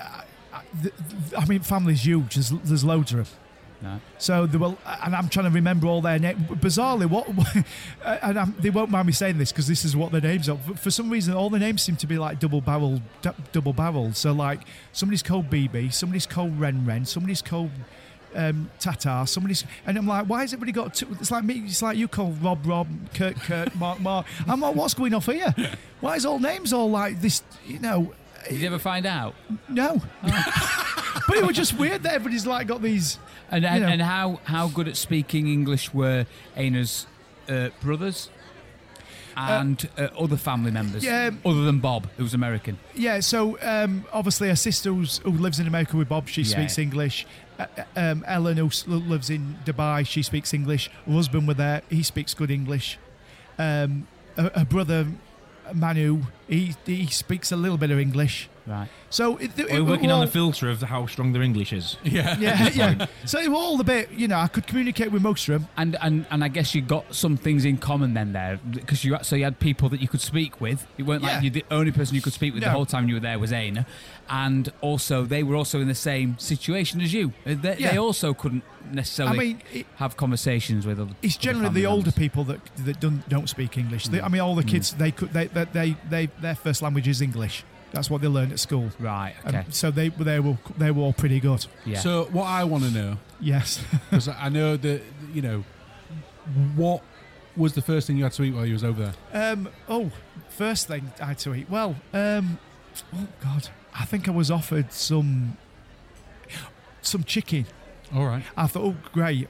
family's huge. There's loads of them. No. So there were, and I'm trying to remember all their names. Bizarrely, they won't mind me saying this because this is what their names are. For some reason, all the names seem to be like double barreled. So like somebody's called BB, somebody's called Ren, somebody's called Tatar, and I'm like, why has everybody got two? It's like me. It's like you call Rob, Kurt, Mark. I'm like, what's going off here? Why is all names all like this? Did you ever find out? No. But it was just weird that everybody's like got these. And how good at speaking English were Aina's brothers and other family members, other than Bob, who's American? Yeah, so obviously her sister who lives in America with Bob, she speaks English. Ellen, who lives in Dubai, she speaks English. Her husband was there, he speaks good English. Her brother, Manu, he speaks a little bit of English. Right. So we're working on the filter of how strong their English is. Yeah. So it was all a bit, I could communicate with most of them. And I guess you got some things in common then there, because you had people that you could speak with. It weren't like you're the only person you could speak with the whole time you were there was Aina. And also, they were also in the same situation as you. They also couldn't necessarily have conversations with other. It's generally the older people that don't speak English. I mean, all the kids their first language is English. That's what they learned at school. Right. Okay. So they were all pretty good. Yeah. So what I want to know, yes, because I know that what was the first thing you had to eat while you was over there? First thing I had to eat. Well, oh God, I think I was offered some chicken. All right. I thought, oh great.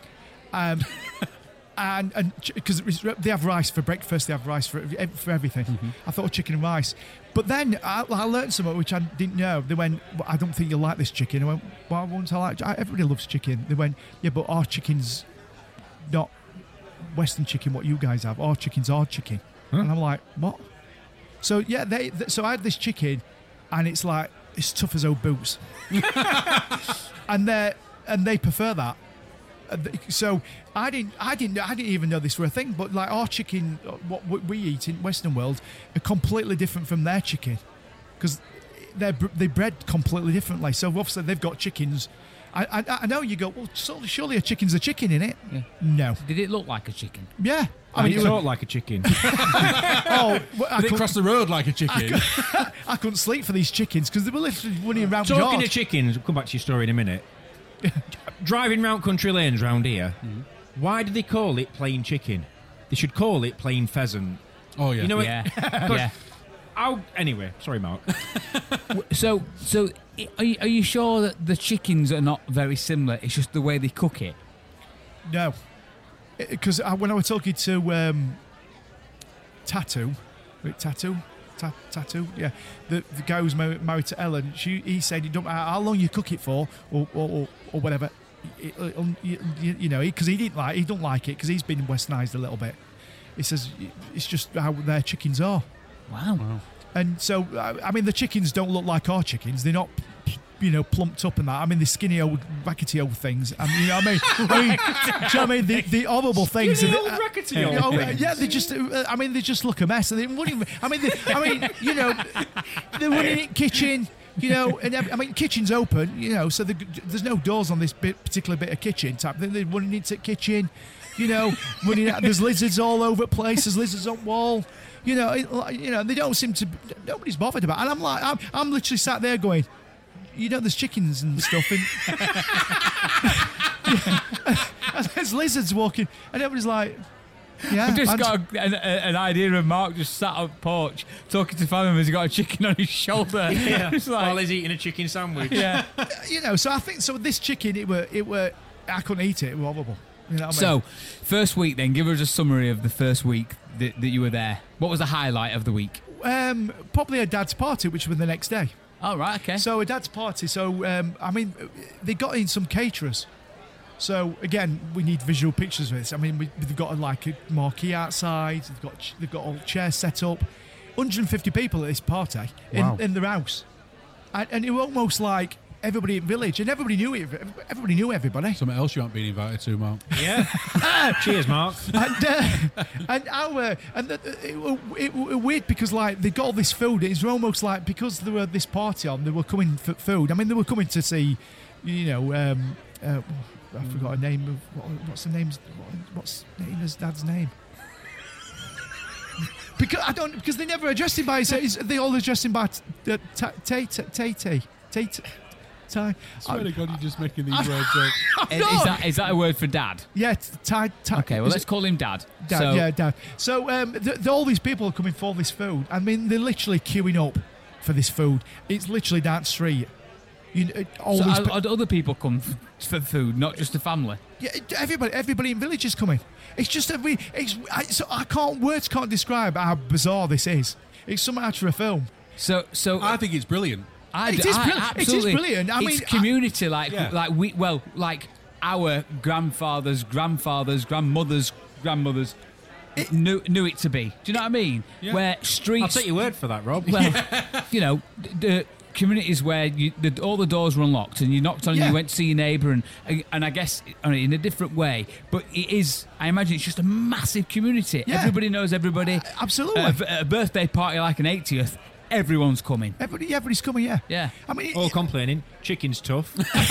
And because they have rice for breakfast, they have rice for everything. Mm-hmm. I thought chicken and rice, but then I learned something which I didn't know. They went, well, "I don't think you'll like this chicken." I went, "Why won't I like? Everybody loves chicken." They went, "Yeah, but our chicken's not Western chicken. What you guys have, our chicken's our chicken." Huh? And I'm like, "What?" So yeah, so I had this chicken, and it's like it's tough as old boots, and they prefer that. So I didn't even know this were a thing, but like our chicken, what we eat in Western world, are completely different from their chicken because they bred completely differently. So obviously they've got chickens. I know you go, well, surely a chicken's a chicken, innit? Yeah. No. Did it look like a chicken? Yeah. I mean, it looked like a chicken. Did it cross the road like a chicken? I couldn't sleep for these chickens because they were literally running around. Talking of chickens, we'll come back to your story in a minute. Driving round country lanes round here, why do they call it plain chicken? They should call it plain pheasant. Oh yeah, you know yeah. Anyway, sorry, Mark. So are you sure that the chickens are not very similar? It's just the way they cook it. No, because when I was talking to Tattoo, yeah, the guy who's married to Ellen, he said it don't matter how long you cook it for or whatever, because he don't like it because he's been westernised a little bit. He says it's just how their chickens are. Wow. And so, I mean, the chickens don't look like our chickens. They're not, plumped up and that. I mean, the skinny old, rackety old things. I mean, you know what I mean? Do you know what I mean? The horrible things. Skinny old, rackety old things. Yeah, they just, they just look a mess. And they wouldn't even, they're running in kitchen. And kitchen's open, so there's no doors on this particular bit of kitchen type thing. They're running into kitchen, running out. There's lizards all over the place. There's lizards on wall. They don't seem to. Nobody's bothered about it. And I'm like, I'm literally sat there going, there's chickens and stuff, and there's lizards walking, and everybody's like. Yeah, I've just got an idea of Mark just sat on the porch talking to family members. He's got a chicken on his shoulder. Yeah. It's like, while he's eating a chicken sandwich. yeah. So I think this chicken, it were I couldn't eat it. It was horrible. You know what I mean? So, first week then, give us a summary of the first week that you were there. What was the highlight of the week? Probably a dad's party, which was the next day. Oh, right, okay. So a dad's party. So they got in some caterers. So again, we need visual pictures of this. I mean, they've got a marquee outside. They've got all chairs set up. 150 people at this party in their house, and it was almost like everybody in the village, and everybody knew it. Everybody knew everybody. Something else you aren't being invited to, Mark. Yeah. Cheers, Mark. It was weird because they got all this food. It was almost like because there were this party on, they were coming for food. I mean, they were coming to see, I forgot a name of what's the name? What's Nina's dad's name? Because they never addressed him by his. They always addressed him by Tate. I swear to God, you're just making these words up. Is that a word for dad? Yeah, Okay, well, let's call him Dad. Dad. So all these people are coming for this food. I mean, they're literally queuing up for this food. It's literally down the street. Other people come for food, not just the family. Yeah, everybody in village is coming. It's just words can't describe how bizarre this is. It's something out of a film. So I think it's brilliant. It is brilliant. It's community, like our grandfathers, grandmothers knew it to be. Do you know what I mean? Yeah. Where streets. I'll take your word for that, Rob. Well, the communities where all the doors were unlocked and you knocked on and you went to see your neighbour and I guess in a different way, but it is, I imagine it's just a massive community. Yeah. Everybody knows everybody. Absolutely. A birthday party like an 80th, everyone's coming. Everybody's coming, yeah. Yeah. I mean, all complaining. Chicken's tough.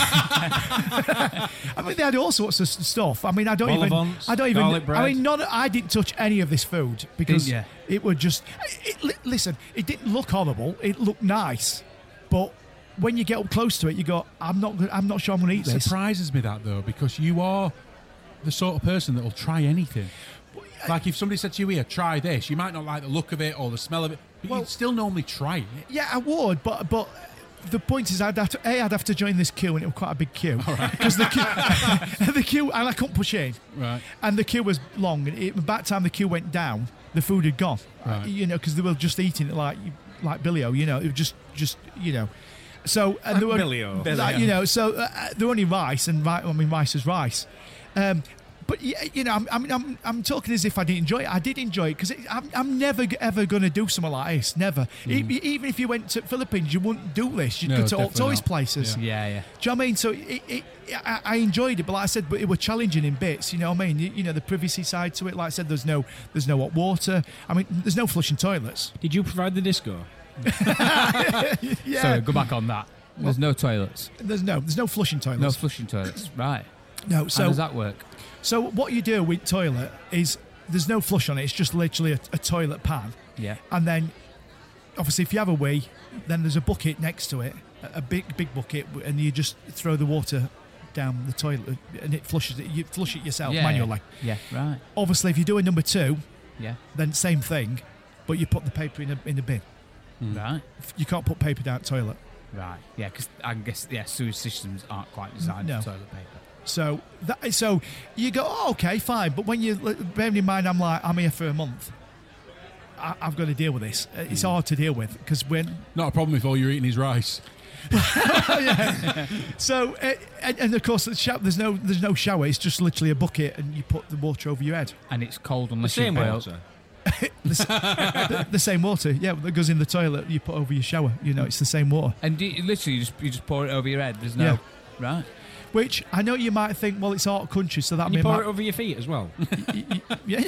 I mean, they had all sorts of stuff. I mean, I don't even. Garlic bread. I mean, I didn't touch any of this food because it would just. Listen, it didn't look horrible. It looked nice, but when you get up close to it, you go, I'm not sure I'm going to eat this. It surprises me that though, because you are the sort of person that will try anything. Like if somebody said to you, "Here, try this," you might not like the look of it or the smell of it, but you'd still normally try it. Yeah, I would, but the point is, I'd have to join this queue, and it was quite a big queue. Because the queue, and I couldn't push in. Right. And the queue was long, and by the time the queue went down, the food had gone. Right. Because they were just eating it like Billy-O, it was just. So and there were Billy-O. So there were only rice, and rice is rice. But I'm talking as if I didn't enjoy it. I did enjoy it because I'm never ever going to do something like this. Never. Even if you went to Philippines, you wouldn't do this. You'd go to all tourist places. Yeah. Do you know what I mean? So I enjoyed it, but like I said, it was challenging in bits. You know what I mean? The privacy side to it. Like I said, there's no hot water. I mean, there's no flushing toilets. Did you provide the disco? Yeah. Sorry, go back on that. There's no toilets. There's no flushing toilets. No flushing toilets. Right. No. So how does that work? So what you do with toilet is there's no flush on it. It's just literally a toilet pan. Yeah. And then, obviously, if you have a wee, then there's a bucket next to it, a big bucket, and you just throw the water down the toilet, and it flushes it. You flush it yourself manually. Yeah. Right. Obviously, if you do a number 2, then same thing, but you put the paper in a bin. Right. You can't put paper down the toilet. Right. Yeah, because I guess sewage systems aren't quite designed for toilet paper. So you go, okay, fine. But when you bearing in mind, I'm here for a month. I've got to deal with this. It's hard to deal with because when not a problem if all you're eating is rice. So and of course there's no shower. It's just literally a bucket, and you put the water over your head. And it's cold unless the same you boil. water. the same water, yeah, that goes in the toilet you put over your shower. You know, it's the same water. And literally, you just pour it over your head. There's no right. Which I know you might think, well, it's hot country, so that And you pour it over your feet as well. yeah.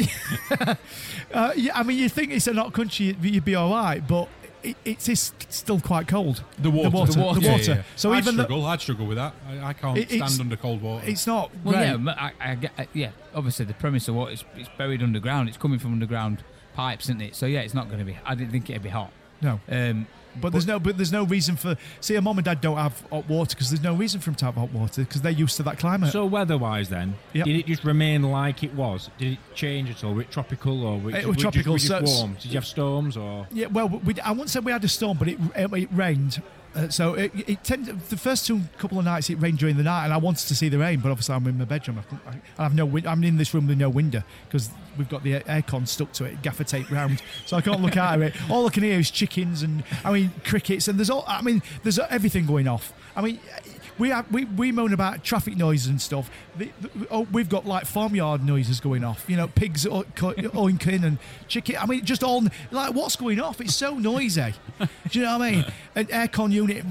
I mean, you think it's a hot country, you'd be all right, but it's still quite cold. The water. Yeah. So I'd even struggle with that. I can't stand under cold water. It's not. Well, great. yeah, obviously the premise of what it's buried underground. It's coming from underground pipes, isn't it? So yeah, it's not going to be. I didn't think it'd be hot. No. But there's no reason for. See, mum and dad don't have hot water because there's no reason for them to have hot water because they're used to that climate. So weather-wise, then, Yep. did it just remain like it was? Did it change at all? Was it tropical or was It was tropical, Just so it's- warm? Did you have storms or? Yeah, well, I wouldn't say we had a storm, but it rained. So it tended, the first couple of nights it rained during the night, and I wanted to see the rain, but obviously I'm in my bedroom. I have no I'm in this room with no window because we've got the aircon stuck to it, gaffer tape round, so I can't look out of it. All I can hear is chickens and crickets, and there's everything going off. I mean, we moan about traffic noises and stuff. We've got like farmyard noises going off. You know, pigs oinking and chicken. I mean, just all like what's going off? It's so noisy. Do you know what I mean? An aircon unit,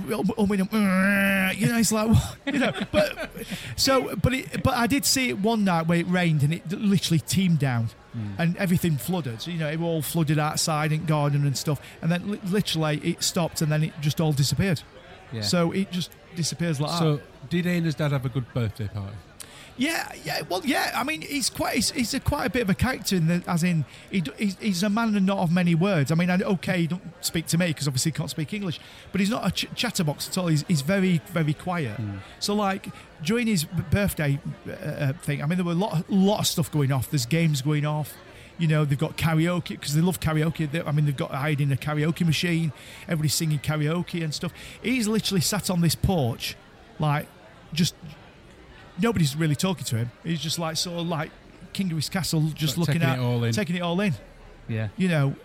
you know, it's like you know. But I did see it one night where it rained and it literally teemed down. And everything flooded. So, you know, it all flooded outside in garden and stuff. And then literally it stopped and then it just all disappeared. Yeah. So it just disappears like that. So, did Aina's dad have a good birthday party? Yeah. Well, yeah. I mean, he's quite a bit of a character he's a man and not of many words. I mean, okay, he don't speak to me because obviously he can't speak English, but he's not a chatterbox at all. He's very, very quiet. So, like during his birthday thing, I mean, there were a lot of stuff going off. There's games going off. You know, they've got karaoke because they love karaoke. They've got hiding a karaoke machine. Everybody's singing karaoke and stuff. He's literally sat on this porch, like, just nobody's really talking to him. He's just like sort of like king of his castle, just looking at taking it all in. Yeah. You know,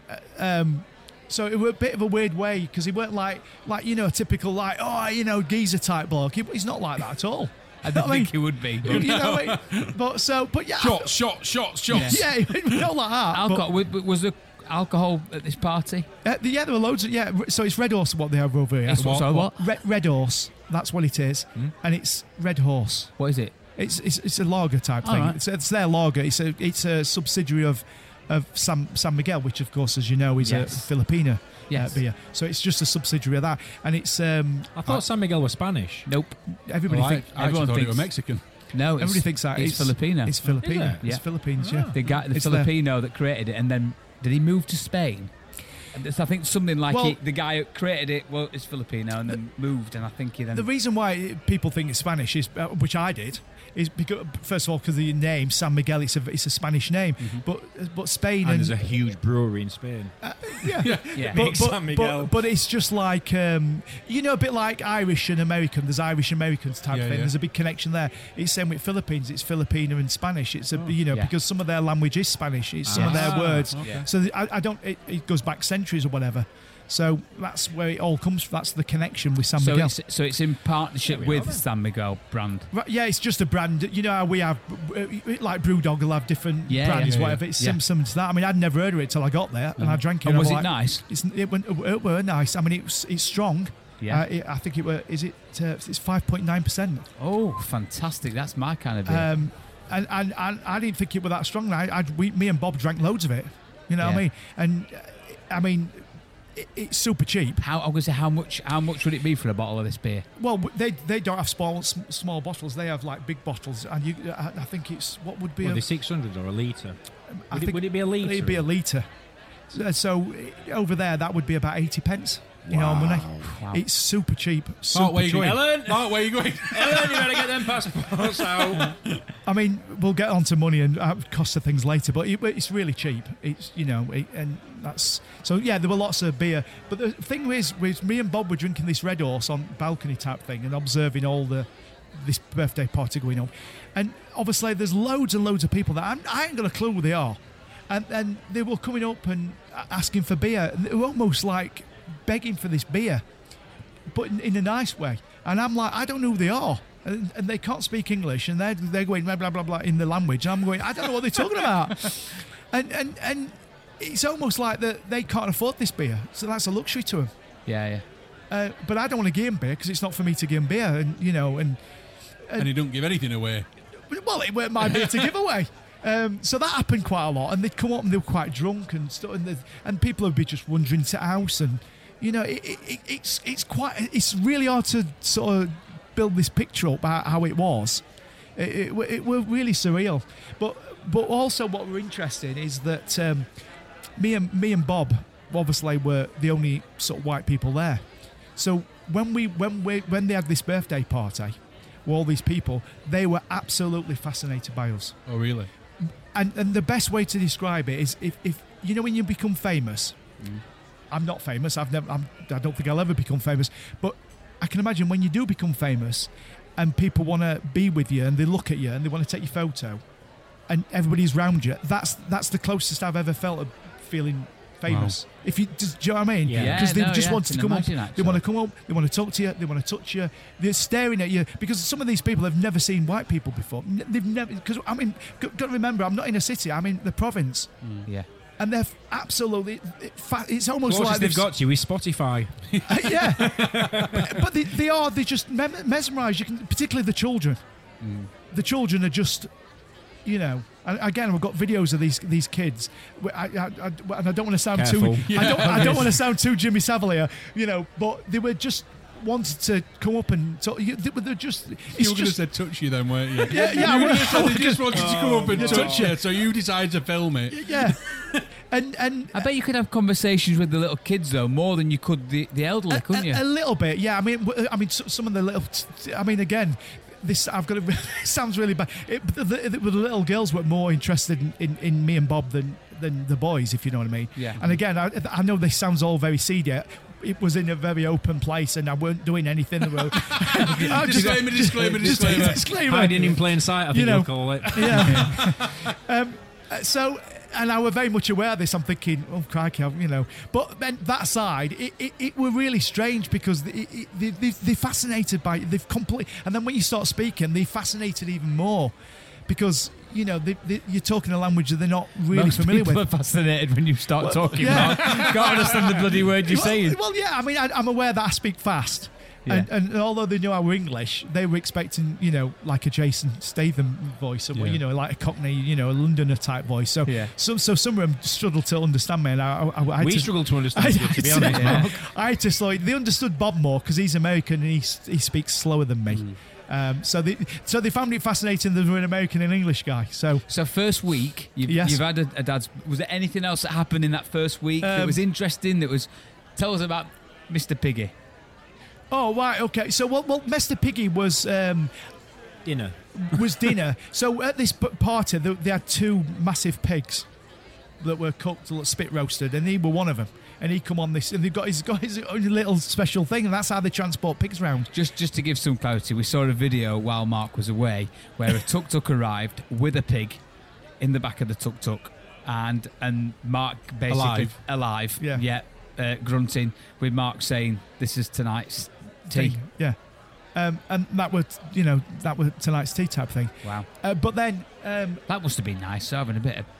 so it was a bit of a weird way because he weren't like you know, a typical like geezer type bloke. He's not like that at all. I don't think he would be. You know, but yeah, Shots. Yeah, not like that. Alcohol, was there alcohol at this party? Yeah, there were loads of So it's Red Horse what they have over here. What? Red Horse. That's what it is, and it's Red Horse. What is it? It's a lager type thing. Right. It's their lager. It's a subsidiary of San Miguel, which of course, as you know, is a Filipino beer. So it's just a subsidiary of that, and it's. I thought San Miguel was Spanish. Nope. Everybody thinks. Everyone thought it was Mexican. No, everybody thinks that it's Filipino. It's Filipino. Is it? It's Philippines. Yeah. The Filipino that created it, and then did he move to Spain? I think something like the guy who created it, well, is Filipino and then moved, and I think he then. The reason why people think it's Spanish is, which I did, is because first of all because of the name San Miguel, it's a Spanish name, but Spain And there's a huge brewery in Spain. Yeah. San Miguel. But it's just like you know, a bit like Irish and American. There's Irish Americans type thing. Yeah. There's a big connection there. It's same with Philippines. It's Filipino and Spanish. It's because some of their language is Spanish. It's some of their words. Okay. So I don't. It goes back centuries or whatever. So that's where it all comes from. That's the connection with San Miguel. So it's in partnership with San Miguel brand. Right, yeah, it's just a brand. You know how we have, like Brewdog will have different brands, whatever. It's similar to that. I mean, I'd never heard of it till I got there, and I drank it. And was it like, nice? It were nice. I mean, it's strong. Yeah. I think it were. Is it? It's 5.9%. Oh, fantastic! That's my kind of beer. And I didn't think it were that strong. Me and Bob drank loads of it. You know what I mean? And I mean. It's super cheap. I was going to say, how much would it be for a bottle of this beer? Well, they don't have small bottles. They have like big bottles, and I think it's what would be the 600 or a litre. Would it be a litre? It'd be a litre. So over there, that would be about 80 pence. You know, money. Wow. It's super cheap. Where are you going? Ellen! Where are you going? Ellen, you better get them passports out. I mean, we'll get on to money and cost of things later, but it's really cheap. It's and that's so. Yeah, there were lots of beer, but the thing is, me and Bob were drinking this Red Horse on balcony type thing and observing all this birthday party going on, and obviously there's loads and loads of people that I ain't got a clue who they are, and they were coming up and asking for beer. They were almost like begging for this beer, but in a nice way. And I'm like, I don't know who they are. And they can't speak English, and they're going blah blah blah blah in the language. And I'm going, I don't know what they're talking about. And it's almost like that they can't afford this beer, so that's a luxury to them. Yeah. But I don't want to give them beer because it's not for me to give them beer, and And he don't give anything away. well, it weren't my beer to give away. So that happened quite a lot, and they'd come up and they were quite drunk and stuff, and people would be just wandering to the house, and it's really hard to sort of build this picture up about how it was. It were really surreal, but also what were interesting is that me and Bob obviously were the only sort of white people there. So when they had this birthday party with all these people, they were absolutely fascinated by us. Oh, really? And the best way to describe it is if you know when you become famous. I'm not famous. I don't think I'll ever become famous. But I can imagine when you do become famous, and people want to be with you, and they look at you, and they want to take your photo, and everybody's round you. That's the closest I've ever felt of feeling famous. Wow. If you do you know what I mean? Yeah. Because they just want I to can come up. imagine, They actually. want to come up. They want to talk to you. They want to touch you. They're staring at you because some of these people have never seen white people before. They've never. Because I mean, got to remember, I'm not in a city. I'm in the province. Yeah. And they're absolutely. It's almost Closest like they've got to you is Spotify. yeah, but they're just mesmerised. You can, particularly the children. The children are just, and again, we've got videos of these kids. And I don't want to sound Careful. too. I don't want to sound too Jimmy Savile, but they were just wanted to come up and talk. They're just. You It's were going to just. say touch you then, weren't you? Yeah, I would. They just wanted to come up and Yeah, touch you, so you decided to film it. Yeah, and I bet you could have conversations with the little kids though more than you could the elderly, couldn't you? A little bit, yeah. I mean, some of the little. I mean, again, this I've got to. It sounds really bad. The little girls were more interested in me and Bob than the boys, if you know what I mean. Yeah. And again, I know this sounds all very seedy. It was in a very open place, and I weren't doing anything. Disclaimer. Hiding in plain sight, I think you'll call it. Yeah. So, and I were very much aware of this. I'm thinking, oh crikey, But then that side, it were really strange because they're fascinated by it. They've completely, and then when you start speaking, they're fascinated even more because you're talking a language that they're not really Most familiar people with. are fascinated when you start talking. yeah. Can't understand the bloody word you're saying. Well, yeah. I mean, I'm aware that I speak fast. Yeah. And although they knew our English, they were expecting, like a Jason Statham voice, or like a Cockney, a Londoner type voice. So, Yeah. so some of them struggled to understand me, and I had We to, struggle to understand you, to be honest, yeah. Mark. I had to they understood Bob more because he's American and he speaks slower than me. So they found it fascinating that we're an American and English guy. So first week, Yes. you've had a dad's. Was there anything else that happened in that first week that was interesting? Tell us about Mr. Piggy. oh right, okay. So well, Mr. Piggy was. Dinner. Was dinner. So at this party, they had two massive pigs that were cooked, spit roasted, and he were one of them. And he come on this, and he's got his own little special thing, and that's how they transport pigs around. Just to give some clarity, we saw a video while Mark was away where a tuk-tuk arrived with a pig in the back of the tuk-tuk, and Mark basically alive, grunting, with Mark saying, "This is tonight's tea." Yeah. And that were tonight's tea type thing. Wow. But then, That must have been nice, having a bit of.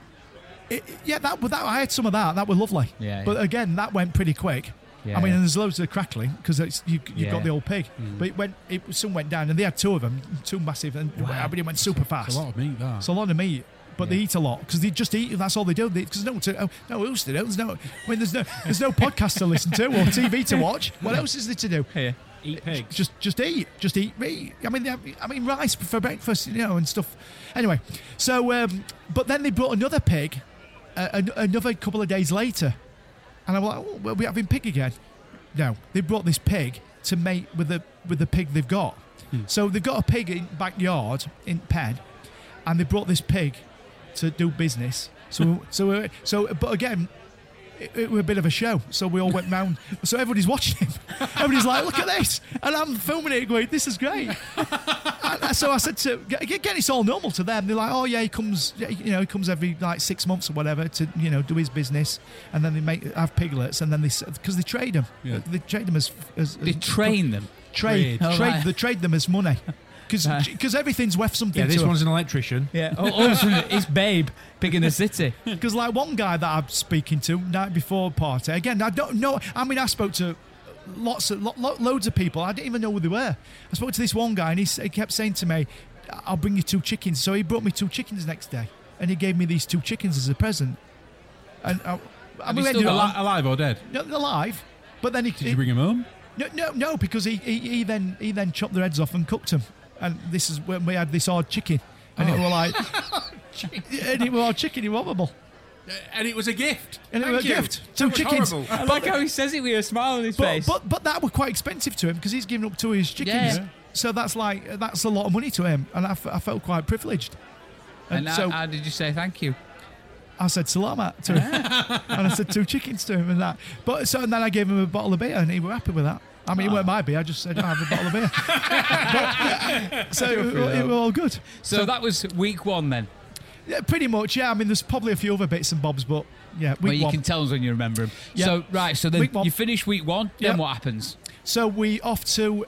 that I had some of that. That was lovely. Yeah, But yeah. again, that went pretty quick. Yeah, I mean, yeah. and there's loads of crackling because you've Yeah. got the old pig. But some went down, and they had two of them, two massive, and everybody went super fast. It's a lot of meat, that. It's a lot of meat, but they eat a lot because they just eat. That's all they do. Because no else to do. There's no no podcast to listen to or TV to watch. What else is there to do? Yeah. Eat pigs. Just eat meat. I mean rice for breakfast, and stuff. Anyway, so but then they brought another pig, another couple of days later, and I'm like, oh, well, we're having pig again. No, they brought this pig to mate with the pig they've got. So they've got a pig in backyard in pen, and they brought this pig to do business. So but again. It was a bit of a show, so we all went round. So everybody's watching him. Everybody's like, "Look at this!" And I'm filming it, going, "This is great." And so I said to again, it's all normal to them. They're like, "Oh yeah, he comes every like 6 months or whatever to do his business," and then they have piglets, and then because they trade them, Yeah. they trade them as They train them. trade Oh, right. they trade them as money. because everything's worth something. Yeah, this to one's an electrician. Yeah. All of a sudden, it's Babe, big in the city. Because like one guy that I'm speaking to night before party, again, I don't know. I mean, I spoke to loads of people. I didn't even know who they were. I spoke to this one guy, and he kept saying to me, "I'll bring you 2 chickens." So he brought me 2 chickens next day, and he gave me these 2 chickens as a present. And you still got Alive or dead? no, alive, but then Did you bring him home? No, because he then chopped their heads off and cooked them, and this is when we had this odd chicken, and it were like, and it were odd chicken, it was horrible, And it was a gift. and it Thank was a you. gift, That 2 was chickens. horrible. I like how he says it with a smile on his face. But that were quite expensive to him because he's given up 2 of his chickens. Yeah. So that's a lot of money to him, and I felt quite privileged. and so how did you say thank you? I said salamat to him, and I said 2 chickens to him and that. And then I gave him a bottle of beer, and he were happy with that. I mean, it weren't my beer. I just said, "I have a bottle of beer." So it was all good. So that was week 1 then. Yeah, pretty much. Yeah, I mean, there's probably a few other bits and bobs, but yeah, Well, week you 1. can tell us when you remember him. Yeah. So then Week 1. you finish week 1. Then Yeah. what happens? So we off to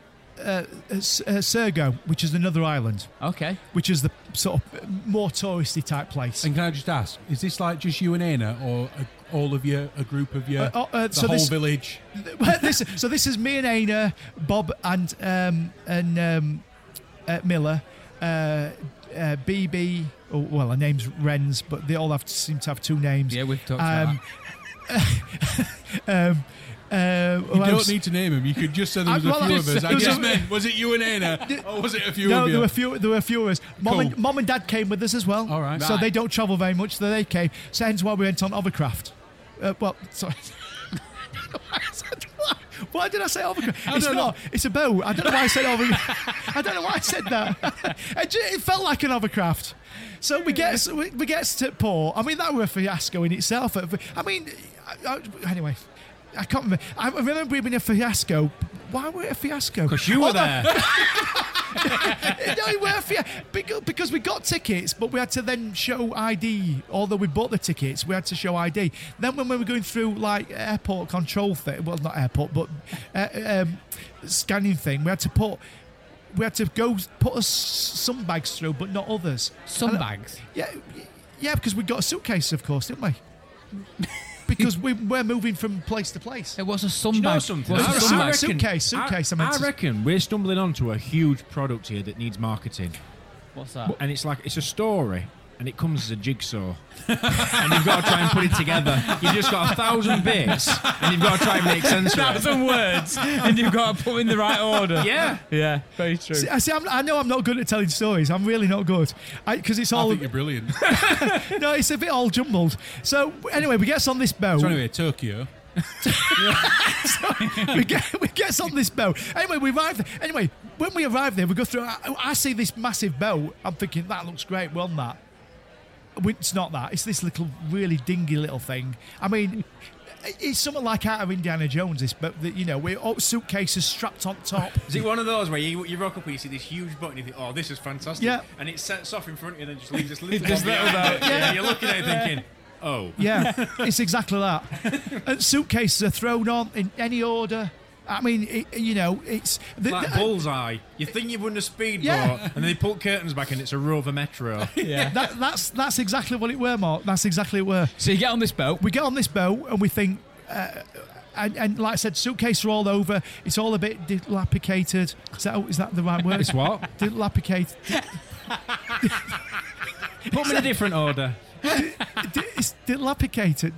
Surgo, which is another island, Okay. which is the sort of more touristy type place. And can I just ask, is this like just you and Anna, or all of you, a group of you, the so whole this- village? This is me and Aina, Bob and Miller, BB. Oh, well, her name's Wrens, but they all seem to have 2 names. Yeah, we've talked about Um, You don't need to name him. You could just say there was a few of us. I just meant, was it you and Anna, or was it a few No, of you? there were a few of us. Cool. Mom and Dad came with us as well. All right. So Right. they don't travel very much, so they came. So hence why we went on Hovercraft. Sorry. Why did I say Hovercraft? It's don't not. It's a boat. I don't know why I said Hovercraft. I don't know why I said that. It felt like an Hovercraft. So we get to port. I mean, that were a fiasco in itself. I mean, anyway. I can't remember. I remember it being a fiasco. Why were it a fiasco? Because you were there. No, it weren't because we got tickets, but we had to then show ID. Although we bought the tickets, we had to show ID. Then when we were going through like airport control thing, well, not airport, but scanning thing, we had to go put some bags through, but not others. some And, bags. Yeah, because we got a suitcase, of course, didn't we? Because we're moving from place to place. It was a sun Do you know bag. something? What's a I sun bag? reckon- suitcase, I meant I to- reckon we're stumbling onto a huge product here that needs marketing. What's that? And it's a story, and it comes as a jigsaw. And you've got to try and put it together. You've just got 1,000 bits, and you've got to try and make sense of it. Some words, and you've got to put them in the right order. Yeah. Yeah, very true. I know I'm not good at telling stories. I'm really not good. Because it's I all... think you're brilliant. No, it's a bit all jumbled. So, anyway, we get on this boat. So anyway, Tokyo. we get on this boat. Anyway, we arrive there. Anyway, when we arrive there, we go through... I see this massive boat. I'm thinking, that looks great. We're on that. It's not that. It's this little, really dingy little thing. I mean... It's something like out of Indiana Jones, this, but we're all suitcases strapped on top. Is it one of those where you rock up and you see this huge boat and you think, oh, this is fantastic? Yeah. And it sets off in front of you and then just leaves this little This one little behind. boat, Yeah. And you're looking at it thinking, oh. Yeah, it's exactly that. And suitcases are thrown on in any order. I mean, it's... Like bullseye. You think you've won a speedboat, Yeah. and then they pull curtains back and it's a Rover Metro. Yeah. That's exactly what it were, Mark. That's exactly what it were. So you get on this boat. We get on this boat and we think... and like I said, suitcases are all over. It's all a bit dilapidated. Is that the right word? It's what? Dilapidated. Put them in a different order. It's dilapidated.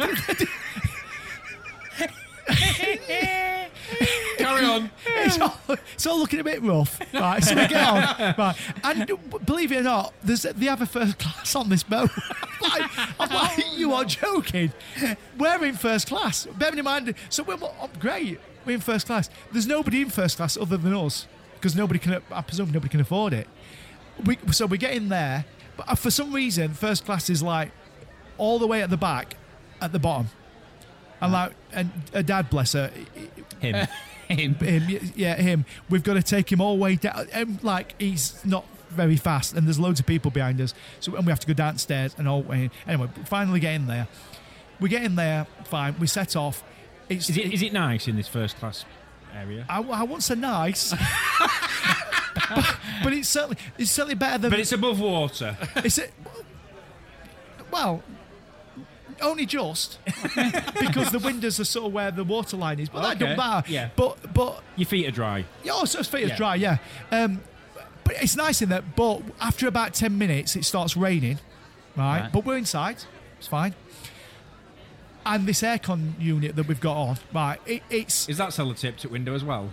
Carry on. It's all looking a bit rough, right? So we get on, right? And believe it or not, they have a first class on this boat. I'm like, you are joking? We're in first class. Bearing in mind, so we're great. We're in first class. There's nobody in first class other than us because I presume nobody can afford it. So we get in there, but for some reason, first class is like all the way at the back, at the bottom. And a dad, bless her, Him. him. We've got to take him all the way down. He's not very fast, and there's loads of people behind us. And we have to go downstairs and all. Anyway, finally get in there. We get in there, fine. We set off. Is Is it nice in this first class area? I won't say nice. but it's certainly better than. But it's above water. Well, only just because the windows are sort of where the water line is. But that Okay, don't matter. yeah. But Your feet are dry. yeah, also his feet is Yeah. dry. Yeah. But it's nice in that. But after about 10 minutes, it starts raining. Right. Right. But we're inside. It's fine. And this aircon unit that we've got on, right? It's Is that sellotape at window as well?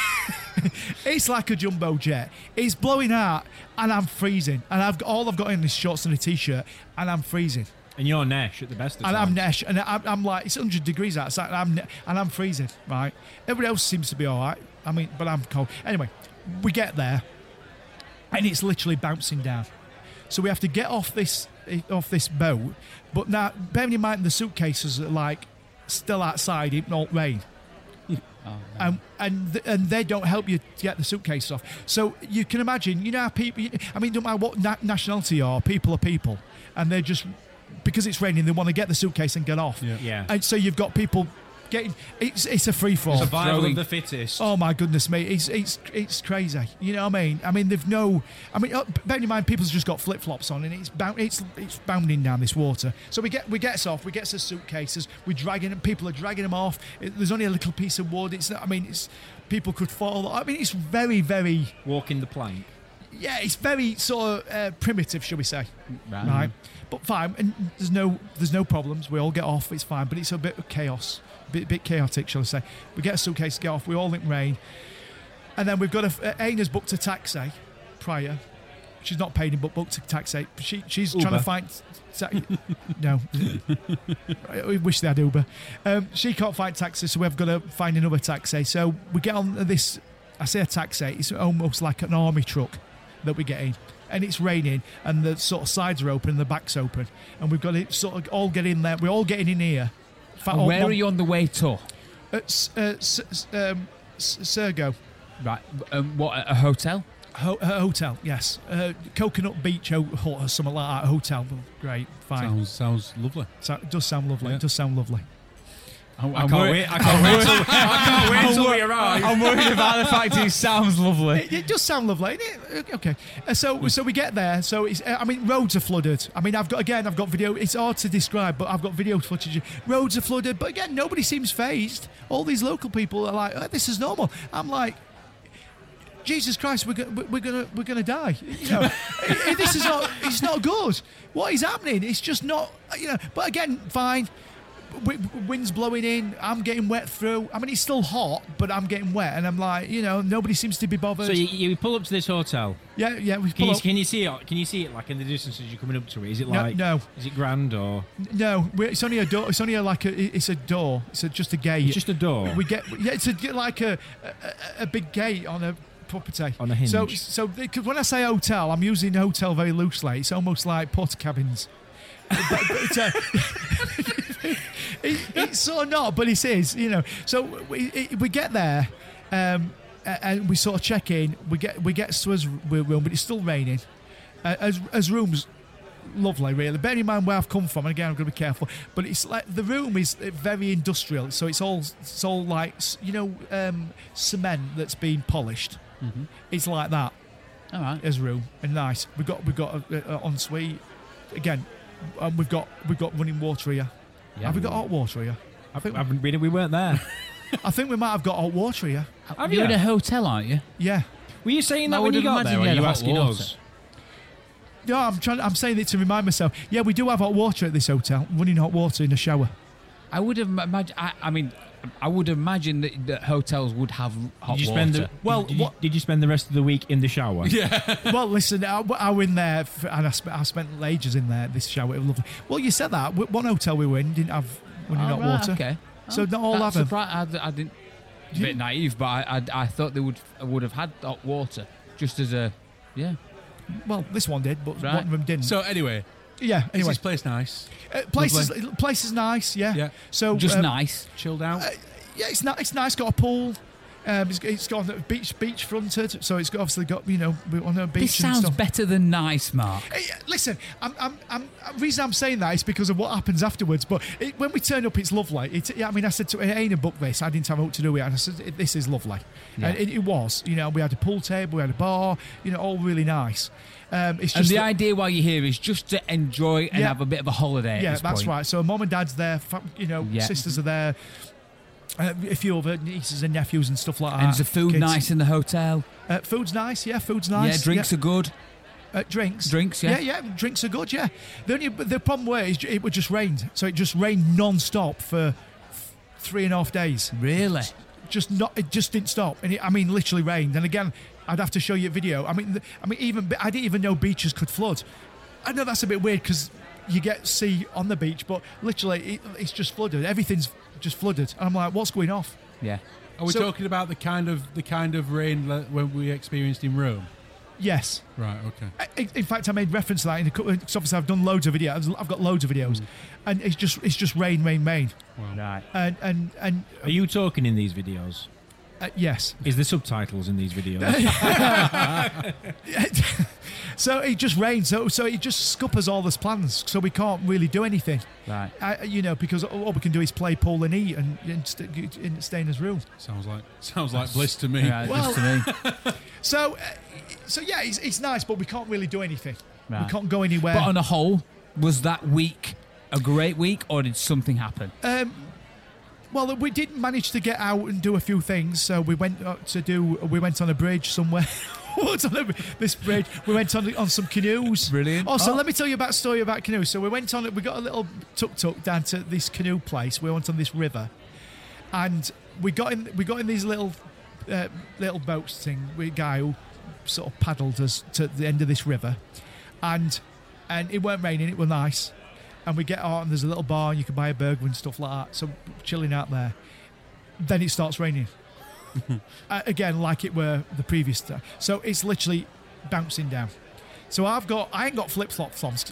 It's like a jumbo jet. It's blowing out, and I'm freezing. And all I've got in is shorts and a t-shirt, and I'm freezing. And you're Nesh at the best of And times. I'm Nesh, and I'm like, it's 100 degrees outside, and I'm freezing. Right? Everybody else seems to be all right. I mean, but I'm cold. Anyway, we get there, and it's literally bouncing down. So we have to get off this boat. But now, bearing in mind the suitcases are like still outside, it won't rain. And they don't help you to get the suitcase off. So you can imagine, you know how people, I mean, don't matter what nationality you are, people are people. And they're just, because it's raining, they want to get the suitcase and get off. Yeah. And so you've got people getting, it's a free-for-all. Survival of the fittest. Oh my goodness me, it's crazy. You know what I mean? I mean, bearing in mind, people's just got flip-flops on, and it's bounding down this water. So we get off, we get the suitcases, people are dragging them off. There's only a little piece of wood. People could fall. I mean, it's very, very. Walking the plank. Yeah, it's very sort of primitive, shall we say? Right. Right. But fine, and there's no problems. We all get off. It's fine, but it's a bit of chaos. Bit chaotic, shall I say. We get a suitcase, get off, we all in rain. And then we've got Aina's booked a taxi prior. She's not paid him, but booked a taxi. She's trying to find... No. I wish they had Uber. She can't find taxi, so we've got to find another taxi. So we get on this... I say a taxi, it's almost like an army truck that we get in. And it's raining, and the sort of sides are open and the back's open. And we've got to sort of all get in there. We're all getting in here. And where are you on the way to? Sergo. Right. What, a hotel? A hotel, yes. Coconut Beach hut or something like that. Hotel. Great, fine. Sounds lovely. So, it does sound lovely. Yeah. It does sound lovely. I can't wait till we arrive. I'm worried about the fact it sounds lovely. It does sound lovely, isn't it? Okay. So we get there. So it's. I mean, roads are flooded. I mean, I've got video. It's hard to describe, but I've got video footage. Roads are flooded, but again, nobody seems fazed. All these local people are like, oh, "This is normal." I'm like, Jesus Christ, we're gonna die. You know, this is not. It's not good. What is happening? It's just not. You know. But again, fine. Wind's blowing in. I'm getting wet through. I mean, it's still hot, but I'm getting wet, and I'm like, you know, nobody seems to be bothered. So you pull up to this hotel. Yeah. We pull up. Can you see it? Can you see it like in the distance as you're coming up to it? Is it like no? Is it grand or No, it's only a door. It's only it's a door. It's just a gate. it's just a door? It's like a big gate on a property On a hinge. So when I say hotel, I'm using hotel very loosely. It's almost like porta cabins. but it's sort of not, but it is, you know. So we get there, and we sort of check in. We get to his room, but it's still raining. As rooms, lovely, really. Bear in mind where I've come from, and again, I'm going to be careful. But it's like the room is very industrial, so it's all like, you know, cement that's been polished. Mm-hmm. It's like that. All right. As room, and nice. We've got an ensuite again. We've got running water here. Yeah. Have we got hot water here? We weren't there. I think we might have got hot water here. Have You're you? in a hotel, aren't you? Yeah. Were you saying I that when would you have got there? imagined Or you are had you hot asking water. us? No, I'm saying it to remind myself. Yeah, we do have hot water at this hotel. Running hot water in the shower. I would have imagined. I mean, I would imagine that hotels would have hot Did you water. spend did you spend the rest of the week in the shower? Yeah. Well, listen, I was in there, and I spent ages in there. This shower, it was lovely. Well, you said that. One hotel we were in didn't have running hot water. Okay. So not all have them. I didn't. A bit naive, but I thought they would have had hot water just as a Well, this one did, but Right. one of them didn't. So anyway, yeah. is Anyway, this place nice? place is nice. Yeah. Yeah. just nice. Chilled out. Yeah, it's nice. Got a pool. It's got beach fronted, so it's obviously got we're on a beach. This and sounds stuff. better than nice, Mark. Listen, the reason I'm saying that is because of what happens afterwards. But when we turn up, it's lovely. I said to Aina, book this. I didn't have what to do with it. And I said, this is lovely. Yeah. And it was. We had a pool table, we had a bar, all really nice. It's just And the idea while you're here is just to enjoy and have a bit of a holiday. Yeah, at this that's point. right. So mom and dad's there, sisters are there. A few other nieces and nephews and stuff like that. And is the food Kids. nice in the hotel? Food's nice, yeah. Food's nice. Yeah, drinks are good. Drinks, yeah. Yeah, drinks are good, yeah. The problem was it would just rained. So it just rained non-stop for 3.5 days. Really? It just didn't stop. And it literally rained. And again, I'd have to show you a video. I didn't even know beaches could flood. I know that's a bit weird because you get sea on the beach, but literally it's just flooded. Everything's just flooded. And I'm like, what's going off? Yeah. Are we talking about the kind of rain when we experienced in Rome? Yes. Right. Okay. In fact, I made reference to that because obviously I've done loads of videos. I've got loads of videos, and it's just rain. Wow. Right. And Are you talking in these videos? yes. Is the subtitles in these videos? So it just rains. So it just scuppers all these plans. So we can't really do anything. Right. Because all we can do is play pool and eat and stay in his room. Sounds like bliss to me. Yeah, Well- just to me. So yeah, it's nice, but we can't really do anything. Right. We can't go anywhere. But on a whole, was that week a great week, or did something happen? Well, we did manage to get out and do a few things. So we went on a bridge somewhere. This bridge. We went on some canoes. Brilliant. Also, let me tell you a story about canoes. So we got a little tuk-tuk down to this canoe place. We went on this river, and we got in these little boats thing. We a guy who sort of paddled us to the end of this river, and it weren't raining. It was nice. And we get out and there's a little bar and you can buy a burger and stuff like that. So chilling out there. Then it starts raining. Again, like it were the previous time. So it's literally bouncing down. So I ain't got flip-flops on.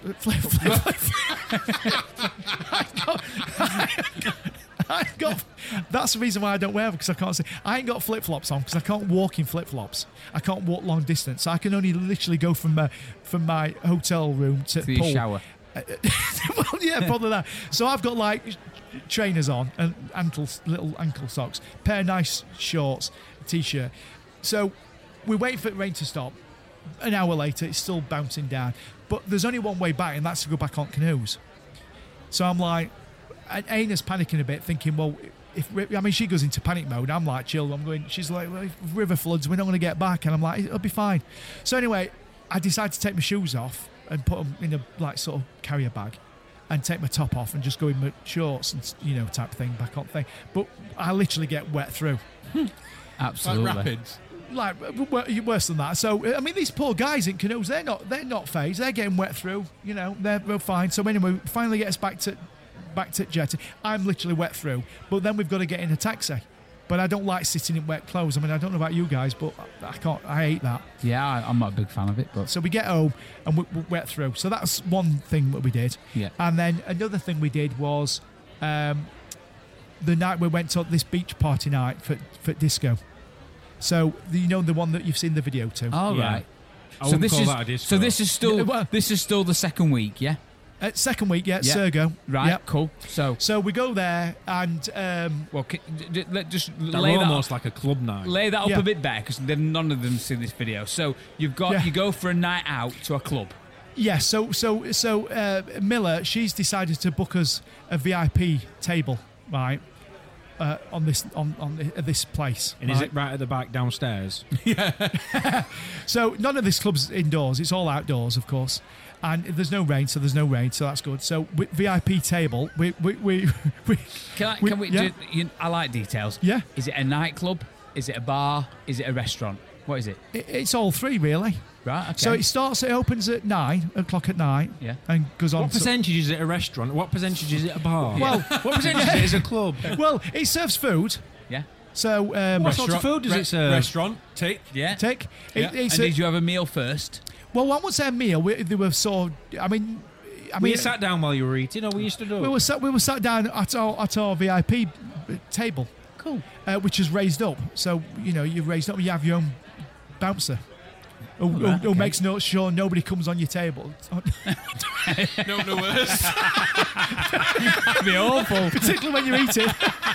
That's the reason why I don't wear them, because I can't see. I ain't got flip-flops on because I can't walk in flip-flops. I can't walk long distance. So I can only literally go from my hotel room to For your pool. shower. Well, yeah, probably that. So I've got like trainers on and little ankle socks, pair of nice shorts, a t-shirt. So we wait for the rain to stop. An hour later, it's still bouncing down. But there's only one way back, and that's to go back on canoes. So I'm like, and Aina's panicking a bit, thinking, well, she goes into panic mode. I'm like, chill. She's like, well, if river floods, we're not going to get back. And I'm like, it'll be fine. So anyway, I decided to take my shoes off and put them in a sort of carrier bag, and take my top off and just go in my shorts and type thing back on thing. But I literally get wet through. Absolutely. Like rapids. Like worse than that. So these poor guys in canoes, they're not phased. They're getting wet through. They're fine. So anyway, we finally get us back to jetty. I'm literally wet through. But then we've got to get in a taxi. But I don't like sitting in wet clothes. I don't know about you guys, but I can't. I hate that. Yeah, I'm not a big fan of it. But So we get home and we're wet through. So that's one thing that we did. Yeah. And then another thing we did was the night we went to this beach party night for disco. So the one that you've seen the video to. all Yeah. right. I wouldn't call that a disco. So this is still Yeah, well- this is still the second week, yeah. Second week, yeah, Yeah. Sergo. Right. Yeah. Cool. So We go there and well, just They're lay that almost up, like a club night. lay that up Yeah. a bit better, because none of them see this video. So you go for a night out to a club. yeah, so Miller, she's decided to book us a VIP table, right? On this place. And is it right at the back downstairs? So none of this club's indoors. It's all outdoors, of course. And there's no rain, so that's good. So VIP table, we Can we? yeah. I like details. Yeah. Is it a nightclub? Is it a bar? Is it a restaurant? What is it? It's all three, really. Right. Okay. So it opens at 9 o'clock at night, Yeah. and goes on. What percentage is it a restaurant? What percentage is it a bar? Well, what percentage is it a club? well, it serves food. yeah. So What sort of food does it serve? Restaurant. Take. Yeah. take. Yeah. And did you have a meal first? Well, one was their meal. They were sort of. Were you sat down while you were eating, or were you stood up? we were sat down at our VIP table. Of cool. which is raised up. So you've raised up. You have your own bouncer. Who okay. makes sure nobody comes on your table. No worse. That'd be awful. Particularly when you're eating.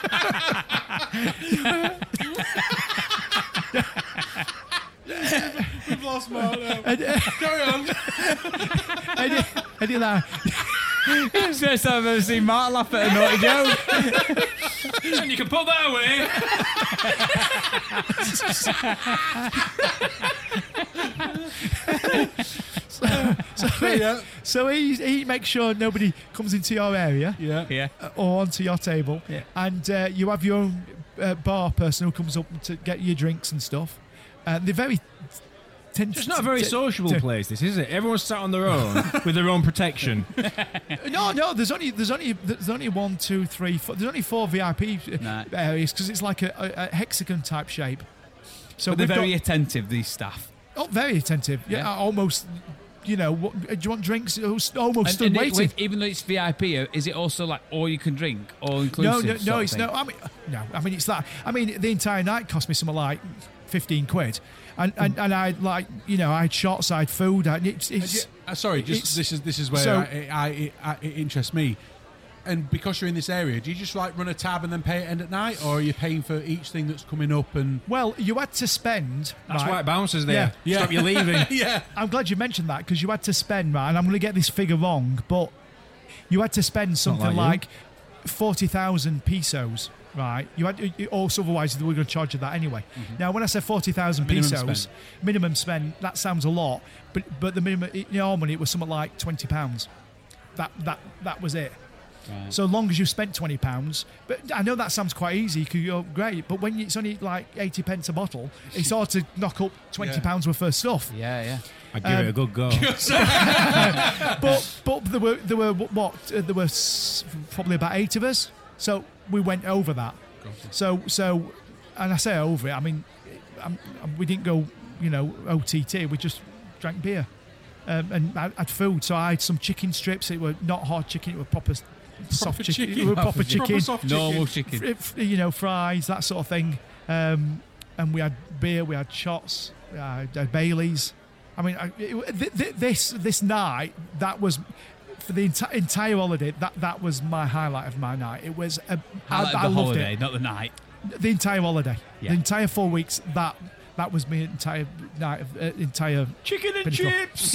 We've lost Mark now. Carry on. Any of that. It's the first time I've ever seen Mark laugh at a naughty joke. And you can put that away. So he makes sure nobody comes into your area Yeah. or onto your table, and you have your own bar person who comes up to get your drinks and stuff. They're very. It's not a very sociable place, this, is it? Everyone's sat on their own with their own protection. No. There's only 1, 2, 3, 4. There's only 4 VIP areas because it's like a hexagon type shape. So But they're we've very got- attentive, these staff. very attentive. Yeah, Yeah. almost. Do you want drinks? Almost stood And waiting. even though it's VIP, is it also like all you can drink, all inclusive? No, it's no. I mean, it's that. I mean, the entire night cost me something like 15 quid, and I I had shots, I had food. Sorry, this is where it interests me. And because you're in this area, do you just run a tab and then pay it end at night, or are you paying for each thing that's coming up? And Well, you had to spend. That's right? why it bounces there. Yeah. Stop you leaving. yeah, I'm glad you mentioned that because you had to spend, right, and I'm going to get this figure wrong, but you had to spend something like 40,000 pesos, right? You had, also otherwise they were going to charge you that anyway. Now, when I say 40,000 Minimum pesos, spend. minimum spend, that sounds a lot, but the minimum, in our money, it was something like £20. That was it. Right. So long as you spent £20, but I know that sounds quite easy because you're great, but when it's only like 80 pence a bottle, it's hard to knock up £20 worth of stuff. Yeah. I'd give it a good go. But there were probably about 8 of us, so we went over that. So and I say over it, I mean we didn't go OTT, we just drank beer. And I had food, so I had some chicken strips. It were not hard chicken; it were proper soft chicken. It were proper chicken, Proper soft chicken. Normal chicken. Fries, that sort of thing. And we had beer, we had shots, had Baileys. I mean, this night, that was for the entire holiday. That was my highlight of my night. It was I I the loved holiday, it. not the night. The entire holiday, Yeah. the entire 4 weeks. That was my entire night of entire Chicken and pinnacle. chips.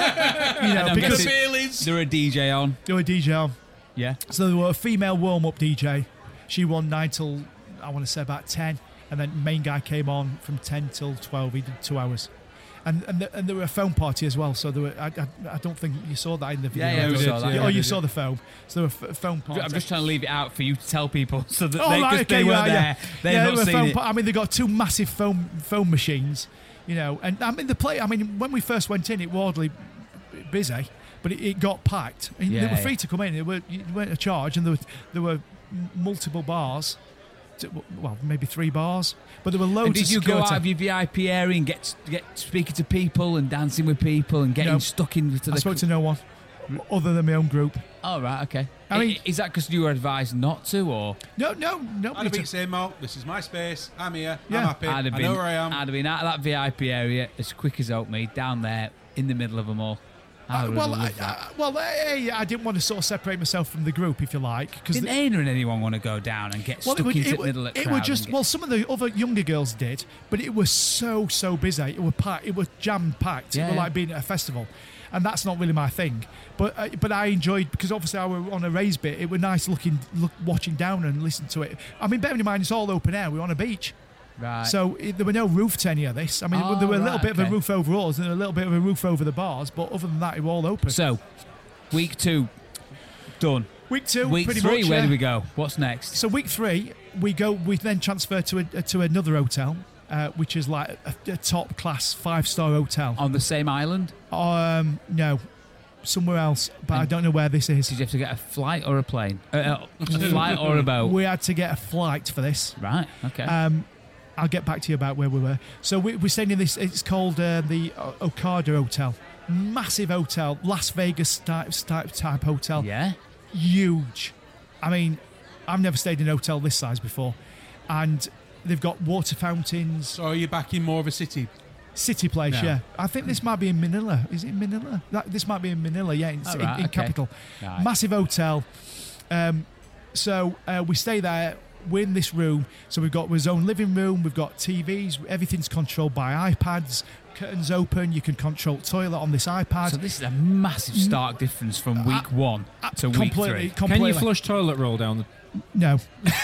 Because The Baileys. There were a DJ on. there were DJ on. Yeah. So there were a female warm-up DJ. She won 9 till, I want to say, about 10. And then main guy came on from 10 till 12. He did 2 hours. And there were a phone party as well. So there were, I don't think you saw that in the video. Yeah, we saw that. Oh, you saw the phone. So there were a phone party. I'm just trying to leave it out for you to tell people so that Oh, they, right, 'cause okay, they weren't right, there. yeah. They've there not were seen phone it. I mean, they got 2 massive phone machines, and I mean, when we first went in, it was oddly busy, but it got packed. And they Yeah, were free yeah. to come in. You weren't a charge, and there were multiple bars. Well, maybe 3 bars, but there were loads. And did of you go security. out of your VIP area and get speaking to people and dancing with people and getting No. stuck into I the... spoke to no one other than my own group. Oh, right, okay. I mean- is that because you were advised not to, or...? No. I'd have been saying, Mark, this is my space. I'm here. Yeah. I'm happy. I'd have I been, know where I am. I'd have been out of that VIP area as quick as help me, down there, in the middle of them all. I would have loved that. I didn't want to sort of separate myself from the group, if you like, because Didn't Aina and anyone want to go down and get stuck into the middle of the it crowd? was just, well, some of the other younger girls did, but it was so busy. It was packed. It was jam packed. It Yeah, was yeah. like being at a festival, and that's not really my thing. But I enjoyed, because obviously I was on a raised bit. It was nice watching down and listening to it. I mean, bearing in mind it's all open air. We were on a beach. Right. So there were no roof to any of this. I mean, Oh, there were a little right, bit of a okay. roof over us and a little bit of a roof over the bars, but other than that, it was all open. So, week 2, done. week 2, Week pretty 3, much, where yeah. do we go? What's next? So week 3, we then transfer to another hotel, which is like a top class 5-star hotel. On the same island? No, somewhere else, but I don't know where this is. Did you have to get a flight or a plane? A flight or a boat? We had to get a flight for this. Right, okay. I'll get back to you about where we were. So we're staying in this. It's called the Okada Hotel. Massive hotel, Las Vegas type hotel. yeah? Huge. I mean, I've never stayed in a hotel this size before. and they've got water fountains. So are you back in more of a city? City place, No. yeah. I think this might be in Manila. Is it in Manila? This might be in Manila, yeah, in okay. capital. Right. Massive hotel. So we stay there. We're in this room. So we've got his own living room. We've got TVs. Everything's controlled by iPads. Curtains open. You can control toilet on this iPad. So this is a massive stark difference from week 1 to week 3. Can you flush toilet roll down the... No.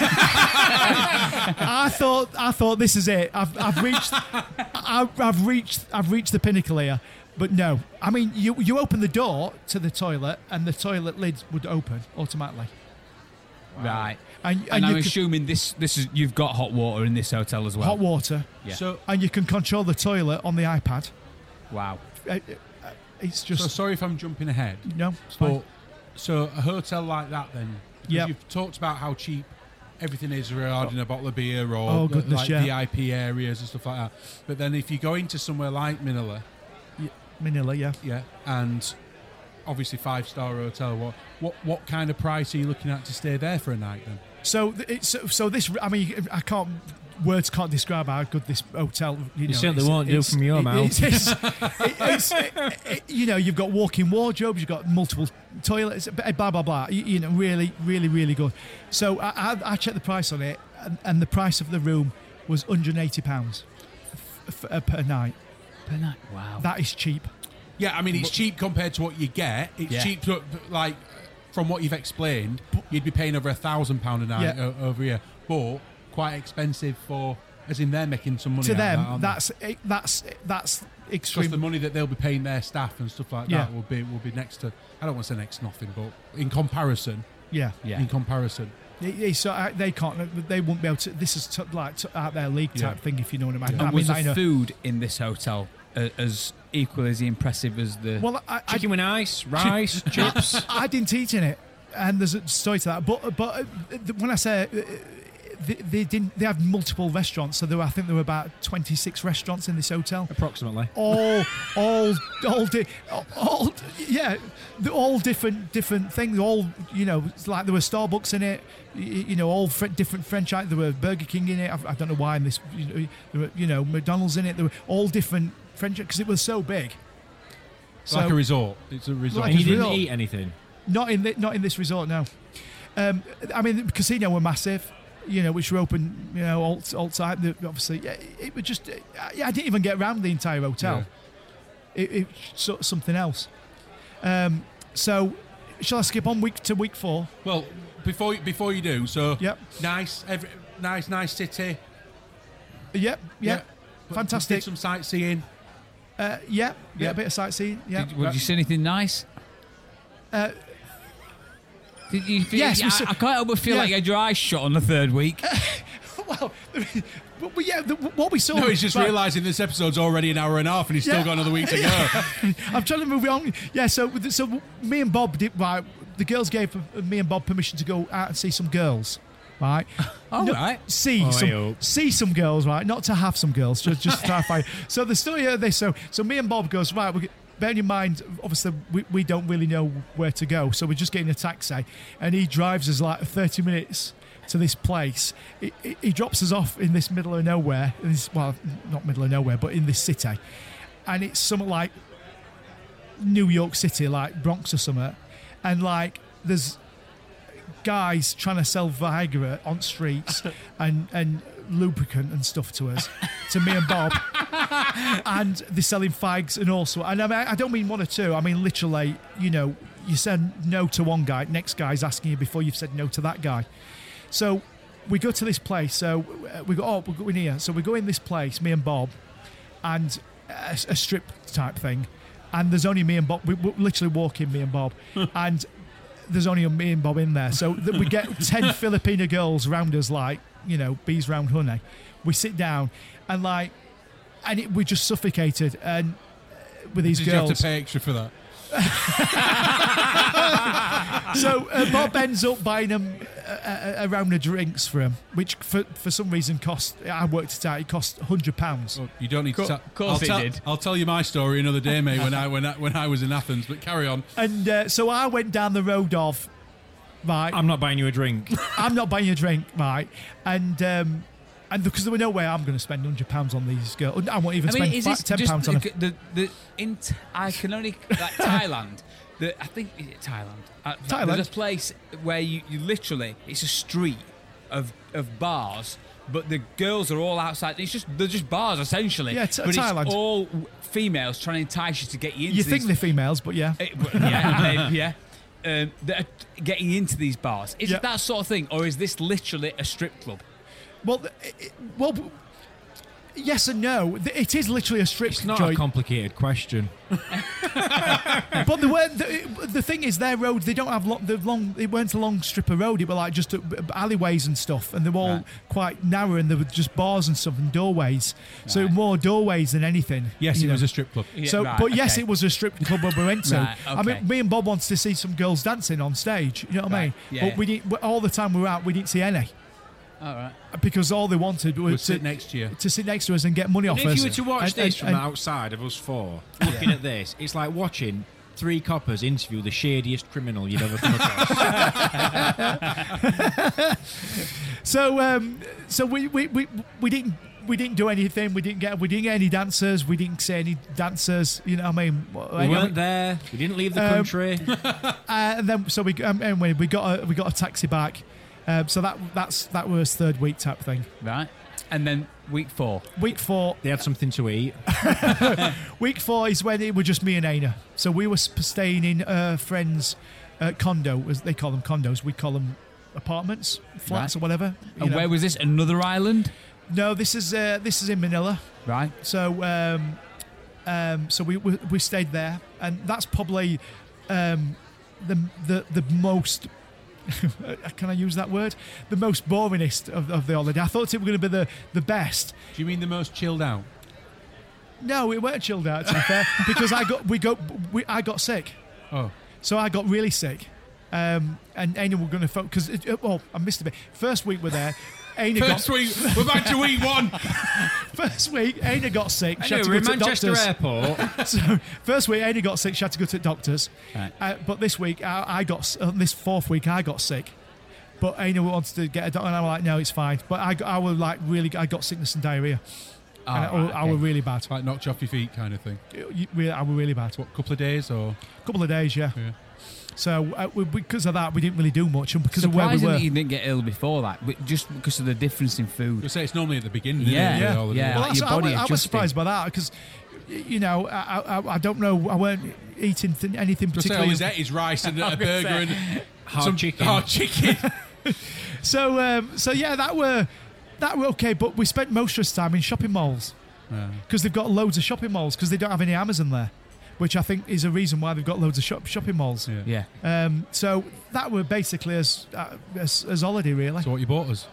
I thought this is it. I've reached the pinnacle here. But no. I mean, you open the door to the toilet and the toilet lid would open automatically. Right. And I'm you can- assuming this is you've got hot water in this hotel as well. hot water. Yeah. So, And you can control the toilet on the iPad. Wow. It's so just sorry if I'm jumping ahead. no. It's fine. But so a hotel like that, then, because Yep. you've talked about how cheap everything is regarding a bottle of beer or Oh, goodness, like yeah. VIP areas and stuff like that. But then if you go into somewhere like Manila, Manila, yeah. yeah, and obviously 5-star hotel, what kind of price are you looking at to stay there for a night then? So this. I mean, words can't describe how good this hotel. You certainly won't do from your mouth. You've got walk-in wardrobes, you've got multiple toilets, blah blah blah. Really, really, really good. So I checked the price on it, and the price of the room was £180 per night. Per night. Wow. That is cheap. Yeah, I mean, it's cheap compared to what you get. It's Yeah. cheap, like, from what you've explained, you'd be paying over £1,000 a night Yeah. over here. But quite expensive for, as in they're making some money To out them, of that, aren't they? that's Because extreme. the money that they'll be paying their staff and stuff like Yeah. that will be next to, I don't want to say next to nothing, but in comparison, Yeah. Yeah. in comparison. So they can't. They won't be able to. This is out their league type Yeah. thing, if you know what I mean. And I was mean, the food in this hotel as equally as impressive as the... Well, Chicken with ice, rice, chips. I didn't eat in it, and there's a story to that. But when I say they didn't, they have multiple restaurants. So I think there were about 26 restaurants in this hotel. Approximately. All different things. All it's like there were Starbucks in it. All different French. There were Burger King in it. I don't know why in this. There were McDonald's in it. There were all different French because it was so big. Like a resort. It's a resort. Like And you a didn't resort. eat anything. Not in this resort, no. I mean, the casino were massive, which were open, all time. Obviously, it was just. I didn't even get around the entire hotel. It sort of something else. So, shall I skip on to week 4? Well, before you do, so Yep. nice city. Yep. Yeah. Fantastic. Did some sightseeing. A bit of sightseeing. Yeah. Did you see anything nice? Did you feel, yes, I can't help but feel yeah. like you had your eyes shut on the third week. Well, what we saw. No, he's just right, realising this episode's already an hour and a half and he's still Yeah. got another week to go. I'm trying to move on. Yeah, so me and Bob did right. The girls gave me and Bob permission to go out and see some girls, right? All right. See some girls, right? Not to have some girls, just to clarify. So the story of this. So me and Bob goes right. Bearing in mind, obviously, we don't really know where to go, so we're just getting a taxi, and he drives us like 30 minutes to this place. He drops us off in this middle of nowhere. Well, not middle of nowhere, but in this city, and it's something like New York City, like Bronx or something, and like there's guys trying to sell Viagra on streets and lubricant and stuff to us, to me and Bob, and they're selling fags and all sorts. And I don't mean one or two. I mean literally, you said no to one guy, next guy's asking you before you've said no to that guy. So we go to this place. So we go, we're going here. So we go in this place, me and Bob, and a strip type thing. And there's only me and Bob. We literally walk in, me and Bob, and there's only me and Bob in there. So we get 10 Filipina girls round us like, bees round honey. We sit down and we're just suffocated and with these Did girls. you have to pay extra for that? So Bob ends up buying them a round of drinks for him, which for some reason I worked it out, it cost £100. Well, you don't need to. Of course it did. I'll tell you my story another day, mate. When I was in Athens, but carry on. And so I went down the road of, right, I'm not buying you a drink. I'm not buying you a drink, right? And And because there were no way I'm going to spend £100 on these girls. I won't even spend £10 on them. I can only like Thailand. I think is it Thailand. Thailand? There's a place where you literally it's a street of bars, but the girls are all outside. They're just bars essentially. Yeah, but Thailand. It's all females trying to entice you to get you into. You think they're females, but yeah. Yeah. That are getting into these bars. Is it that sort of thing, or is this literally a strip club? Well, yes and no. It is literally a strip It's not joint. a complicated question. But the thing is, their roads, they don't have long. It weren't a long strip of road. It were like just alleyways and stuff, and they were all quite narrow, and there were just bars and stuff and doorways. So more doorways than anything. Yes, it was a strip club. Yeah, So, right, but yes, okay. it was a strip club we went to. Right, I mean, okay. me and Bob wanted to see some girls dancing on stage. You know what I mean? Yeah, But we didn't. All the time we were out, we didn't see any All right. because all they wanted was We'll to sit next year. to sit next to us and get money off If us. you were to watch And- this from and- outside of us four, looking at this, it's like watching three coppers interview the shadiest criminal you've ever come across. So we didn't do anything. We didn't get any dancers. We didn't see any dancers. You know what I mean? We weren't there. We didn't leave the country. And then so anyway we got a taxi back. So that was third week type thing. Right. And then week 4. Week 4. They had something to eat. Week 4 is when it was just me and Aina. So we were staying in a friend's condo, as they call them condos. We call them apartments, flats, Right. or whatever. you And know. where was this? Another island? No, this is in Manila. Right. So so we stayed there, and that's probably the most. Can I use that word? The most boringest of the holiday. I thought it was going to be the best. Do you mean the most chilled out? No, it weren't chilled out, to be fair, because I got sick. Oh. So I got really sick. And Aina were going to focus. I missed a bit. First week we're there. First week, we're back to week 1. First week, Aina got sick. She had Anyway, to we're in go to Manchester doctors. Airport. So first week, Aina got sick. She had to go to the doctors. Right. But this week, this fourth week, I got sick. But Aina wanted to get a doctor, and I was like, no, it's fine. But I was like I got sickness and diarrhea. Oh, And I was really bad. Like knocked you off your feet kind of thing. I was really bad. What, couple of days or? A couple of days, yeah. So because of that, we didn't really do much, and because of where we Surprising were. that you didn't get ill before that, but just because of the difference in food. You say it's normally at the beginning. Yeah, isn't it, with all of yeah. the- Like your body I was adjusting. surprised by that because, I don't know. I weren't eating anything Because all particularly. he's ate is rice and a burger and Hard chicken. hard chicken. So yeah, that were okay. But we spent most of the time in shopping malls because they've got loads of shopping malls because they don't have any Amazon there, which I think is a reason why they've got loads of shopping malls. Yeah. So that were basically as holiday really. So what you bought us?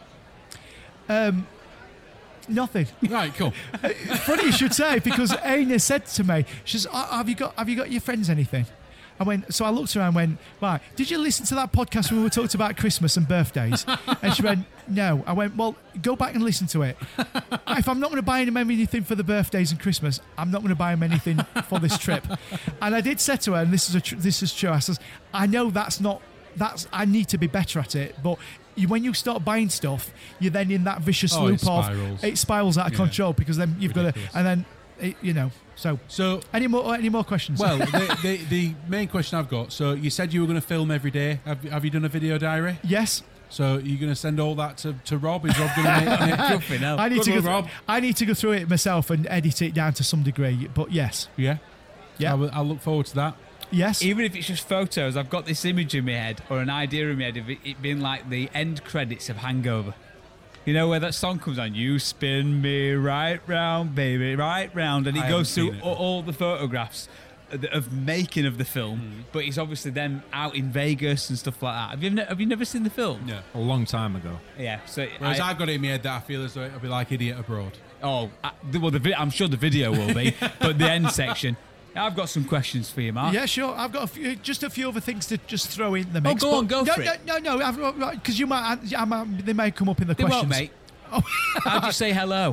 Nothing. Right, cool. Funny you should say, because Aina said to me, she says, have you got your friends anything? I went, so I looked around and went, right, did you listen to that podcast when we talked about Christmas and birthdays? And she went, no. I went, well, go back and listen to it. If I'm not going to buy him anything for the birthdays and Christmas, I'm not going to buy him anything for this trip. And I did say to her, and this is true, I says, I know I need to be better at it, but when you start buying stuff, you're then in that vicious Oh, loop it of spirals. it spirals out of control because then you've got Ridiculous. to, and then So any more questions? Well, the main question I've got. So you said you were going to film every day. Have you done a video diary? yes. So you're going to send all that to Rob? Is Rob going to make Nothing else. I need Good to one, go. Rob. I need to go through it myself and edit it down to some degree. But yes, Yeah. Yeah. I'll look forward to that. yes. Even if it's just photos, I've got this image in my head or an idea in my head of it being like the end credits of Hangover. You know where that song comes on? You spin me right round, baby, right round, and it I goes haven't through seen it. all the photographs of making of the film. But it's obviously them out in Vegas and stuff like that. Have you never seen the film? Yeah. A long time ago. Yeah. So Whereas I've got it in my head that I feel as though it'll be like Idiot Abroad. I'm sure the video will be, but the end section. I've got some questions for you, Mark. Yeah, sure. I've got just a few other things to just throw in the mix. go on, go no, for it. No, because they may come up in the They questions. won't, mate. How'd you say hello?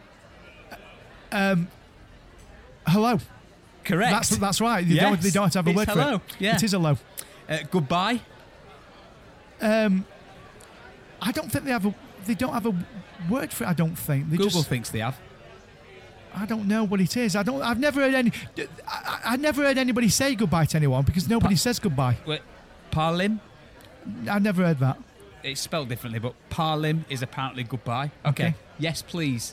Hello. Correct. That's right. Yes, They don't have a it's word hello. for it. Yeah. It is hello. Goodbye. I don't think they have a. they don't have a word for it. I don't think. They Google just, thinks they have. I don't know what it is. I've never heard any. I never heard anybody say goodbye to anyone because nobody says goodbye. Wait, Parlim? I've never heard that. It's spelled differently, but Parlim is apparently goodbye. Okay. Okay. Yes, please.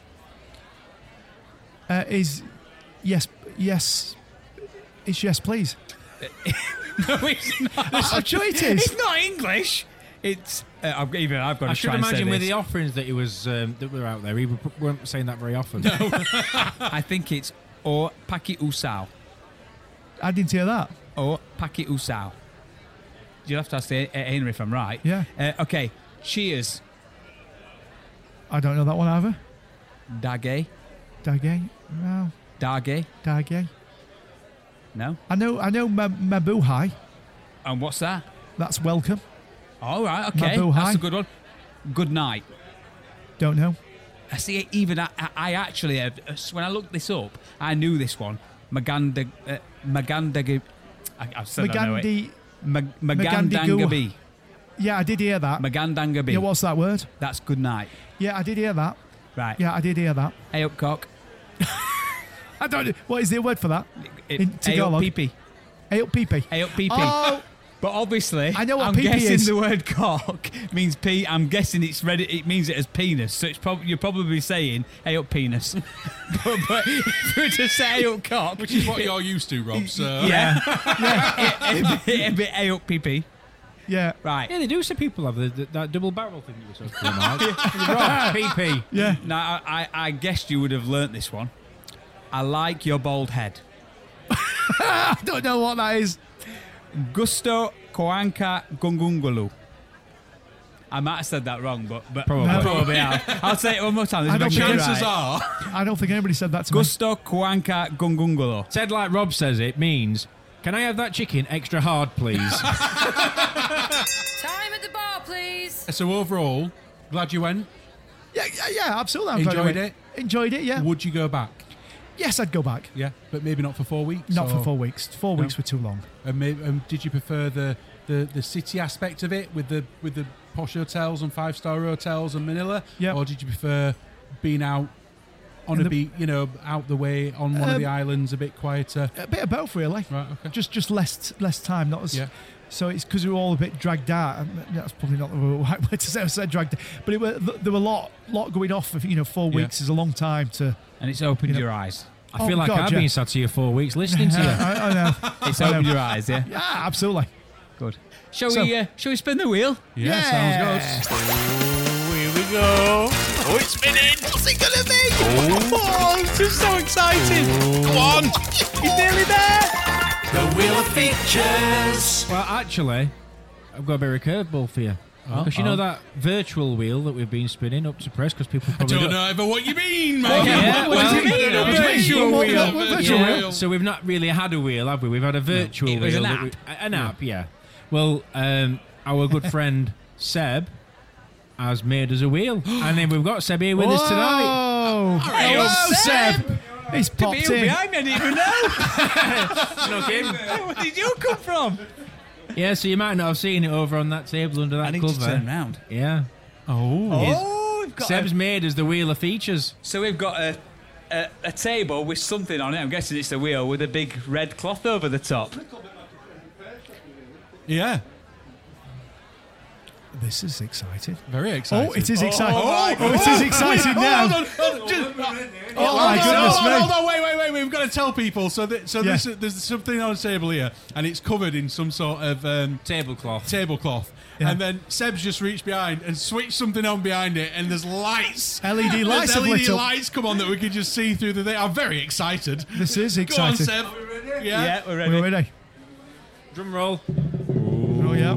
Is yes. It's yes, please. No, it's not. I'm sure it is. It's not English. It's I've got to I should try and say imagine with this. the offerings that he was that were out there, he weren't saying that very often. I think it's O Paki Usao. I didn't hear that. O Paki Usao. You'll have to ask Henry if I'm right. Yeah. Okay. Cheers. I don't know that one either. Dage. Dage? No. Dage. Dage? No. I know Mabuhay. And what's that? That's welcome. All right. Okay. Mabuhay. That's a good one. Good night. Don't know. I see. Even I actually, when I looked this up, I knew this one. Maganda. I've said I know it. Magandangabi. Yeah, I did hear that. Magandangabi. Yeah, what's that word? That's good night. Yeah, I did hear that. Right. Yeah, I did hear that. Hey up cock. I don't know. What is the word for that? In Hey up Tagalog? pee-pee. Hey up pee-pee. Hey up pee-pee. Oh, But obviously, I know what I'm pee-pee guessing is. the word cock means pee. I'm guessing it's ready. It means it as penis. So it's you're probably saying hey up penis. but if we were to say hey up cock, Which is what you're used to, Rob. So. yeah, it'd be hey up pee-pee. yeah. Right. Yeah, they do say people have that double barrel thing that you're talking about. Rob, PP. Yeah. Now I guessed you would have learnt this one. I like your bald head. I don't know what that is. Gusto Koanka Gungungulu. I might have said that wrong, but Probably. have. I'll say it one more time. I don't think Chances are. I don't think anybody said that to me. Gusto Koanka Gungungulo. Said like Rob says it means, can I have that chicken extra hard, please? Time at the bar, please. So overall, glad you went. Yeah, absolutely. I'm glad I Enjoyed went. it? Enjoyed it, yeah. Would you go back? Yes, I'd go back. Yeah, but maybe not for 4 weeks. Not for or- 4 weeks. 4 weeks were too long. And did you prefer the city aspect of it with the posh hotels and 5-star hotels and Manila? Yeah. Or did you prefer being out on In a the- beach, out the way on one of the islands, a bit quieter? A bit of both, really. Right. Okay. Just less time, not as. Yeah. So it's because we were all a bit dragged out. And that's probably not the right way to say. I said dragged, but there were a lot going off. 4 weeks is a long time to. And it's opened You know- your eyes. I feel Oh, like God, I've yeah. been sat here 4 weeks listening to you. I know. It's I know. opened your eyes, yeah? Yeah, absolutely. Good. Shall So- we spin the wheel? Yeah, sounds good. Here we go. Oh, it's spinning. What's it gonna be? Oh, I'm just so excited. Come on. He's nearly there. The Wheel of Features. Well, actually, I've got a bit of a curveball for you. Because you know that virtual wheel that we've been spinning up to press, because people probably Don't know ever what you mean, man. Yeah, What do you mean? well, What do you mean? What virtual Yeah, wheel? so we've not really had a wheel, have we? We've had a virtual It was wheel. an that an app, yeah. Well, our good friend Seb has made us a wheel. And then we've got Seb here with us tonight. Oh, Hello, hello, Seb. He's popped You in. behind me, I didn't even know. Snuck in. Where did you come from? Yeah, so you might not have seen it over on that table under that I need cover. to turn round. Yeah. Oh, we've got Seb's made us the wheel of features. So we've got a table with something on it. I'm guessing it's a wheel with a big red cloth over the top. Yeah, This is exciting. very exciting. Oh, it is exciting. Oh, it is exciting now. Hold my goodness me. Hold on, wait. We've got to tell people. So Yeah. there's something on the table here, and it's covered in some sort of Tablecloth. tablecloth. Yeah. And then Seb's just reached behind and switched something on behind it, and there's lights. LED lights There's have LED lit up. lights come on that we can just see through the thing. I'm very excited. This is Go on, exciting. Seb. Yeah. Yeah, we're ready. We're ready. Drum roll. Oh, yeah.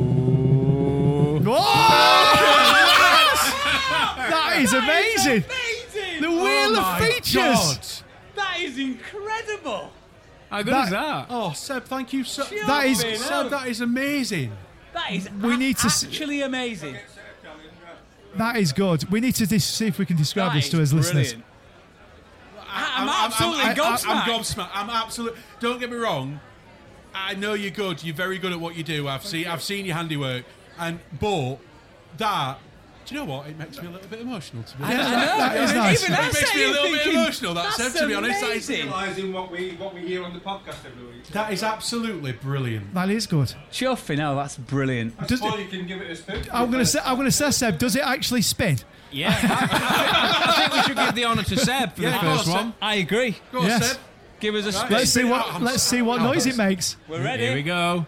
That is amazing. The Wheel of my Features. God. That is incredible. How good is that? Oh, Seb, thank you so. That is- Seb, that is amazing. That is We need to s- actually amazing. That is good. We need to see if we can describe That this to is us listeners. brilliant. I'm absolutely I'm gobsmacked. gobsmacked. I'm absolutely. Don't get me wrong. I know you're good. You're very good at what you do. I've seen your handiwork, but that Do you know what? It makes me a little bit emotional, to be I honest. know. that is nice. Even It I makes say me a it little bit thinking, emotional, that Seb, to be honest. That is, amazing. what we hear on the podcast every week. that is absolutely brilliant. That is good. Chuffing, oh, that's brilliant. Does Or it, you can give it a spoon. I'm gonna say, Seb. Does it actually spin? Yeah, I think we should give the honour to Seb for the Yeah, go on, first one. I agree. Go on, Yes. Seb. Give us a spin. Let's see what I'm noise it makes. We're ready. Here we go.